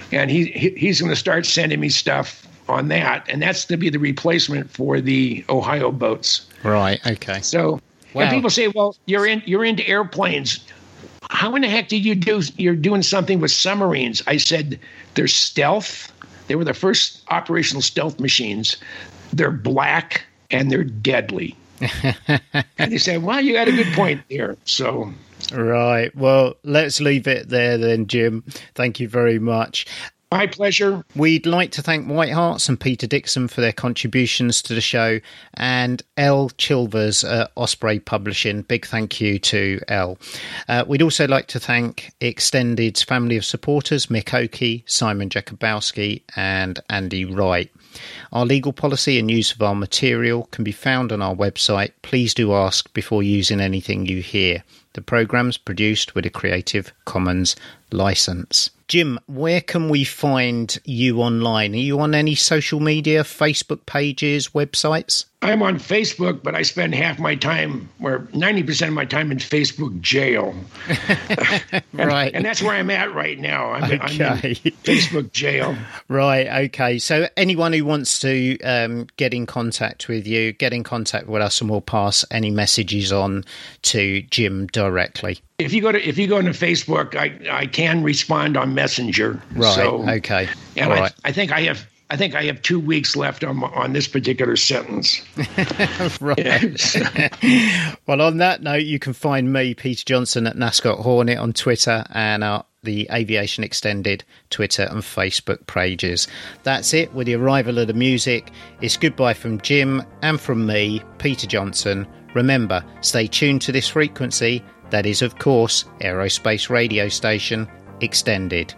and he, he he's going to start sending me stuff on that, and that's to be the replacement for the Ohio boats. Right. Okay. So, wow. And people say, "Well, you're in you're into airplanes. How in the heck did you do? You're doing something with submarines?" I said, "They're stealth. They were the first operational stealth machines. They're black and they're deadly." And they said, "Well, you got a good point there." So. Right. Well, let's leave it there then, Jim. Thank you very much. My pleasure. We'd like to thank White Harts and Peter Dixon for their contributions to the show, and Elle Chilvers at Osprey Publishing. Big thank you to Elle. Uh, we'd also like to thank Extended's family of supporters, Mick Oakey, Simon Jakubowski and Andy Wright. Our legal policy and use of our material can be found on our website. Please do ask before using anything you hear. The programme's produced with a Creative Commons licence. Jim, where can we find you online? Are you on any social media, Facebook pages, websites? I'm on Facebook, but I spend half my time, or ninety percent of my time, in Facebook jail. and, right. And that's where I'm at right now. I'm, okay. I'm in Facebook jail. Right, okay. So anyone who wants to um, get in contact with you, get in contact with us, and we'll pass any messages on to Jim directly. If you go to if you go into Facebook, I, I can respond on Messenger. Right. So, okay. And All I, right. I think I have I think I have two weeks left on on this particular sentence. Right. Well, on that note, you can find me, Peter Johnson, at Nascot Hornet on Twitter, and uh, the Aviation Extended Twitter and Facebook pages. That's it. With the arrival of the music, it's goodbye from Jim and from me, Peter Johnson. Remember, stay tuned to this frequency. That is, of course, Aerospace Radio Station Extended.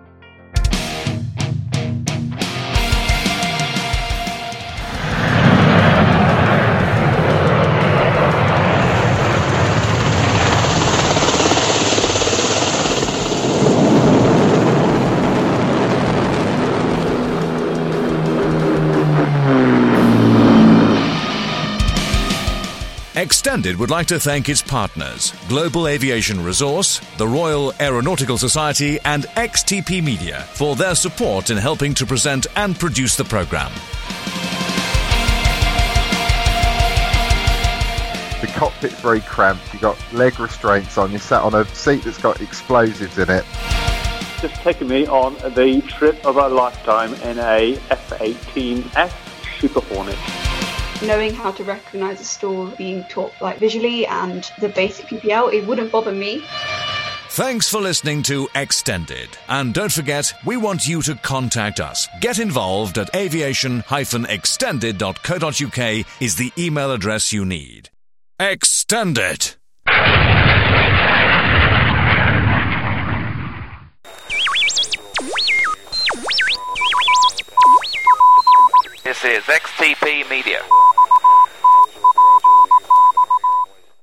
Extended would like to thank its partners, Global Aviation Resource, the Royal Aeronautical Society and X T P Media for their support in helping to present and produce the programme. The cockpit's very cramped, you've got leg restraints on, you're sat on a seat that's got explosives in it. Just taken me on the trip of a lifetime in a F eighteen F Super Hornet. Knowing how to recognise a stall being taught like visually and the basic P P L, it wouldn't bother me. Thanks for listening to Extended. And don't forget, we want you to contact us. Get involved at aviation dash extended dot co dot uk is the email address you need. Extended. This is X T P Media.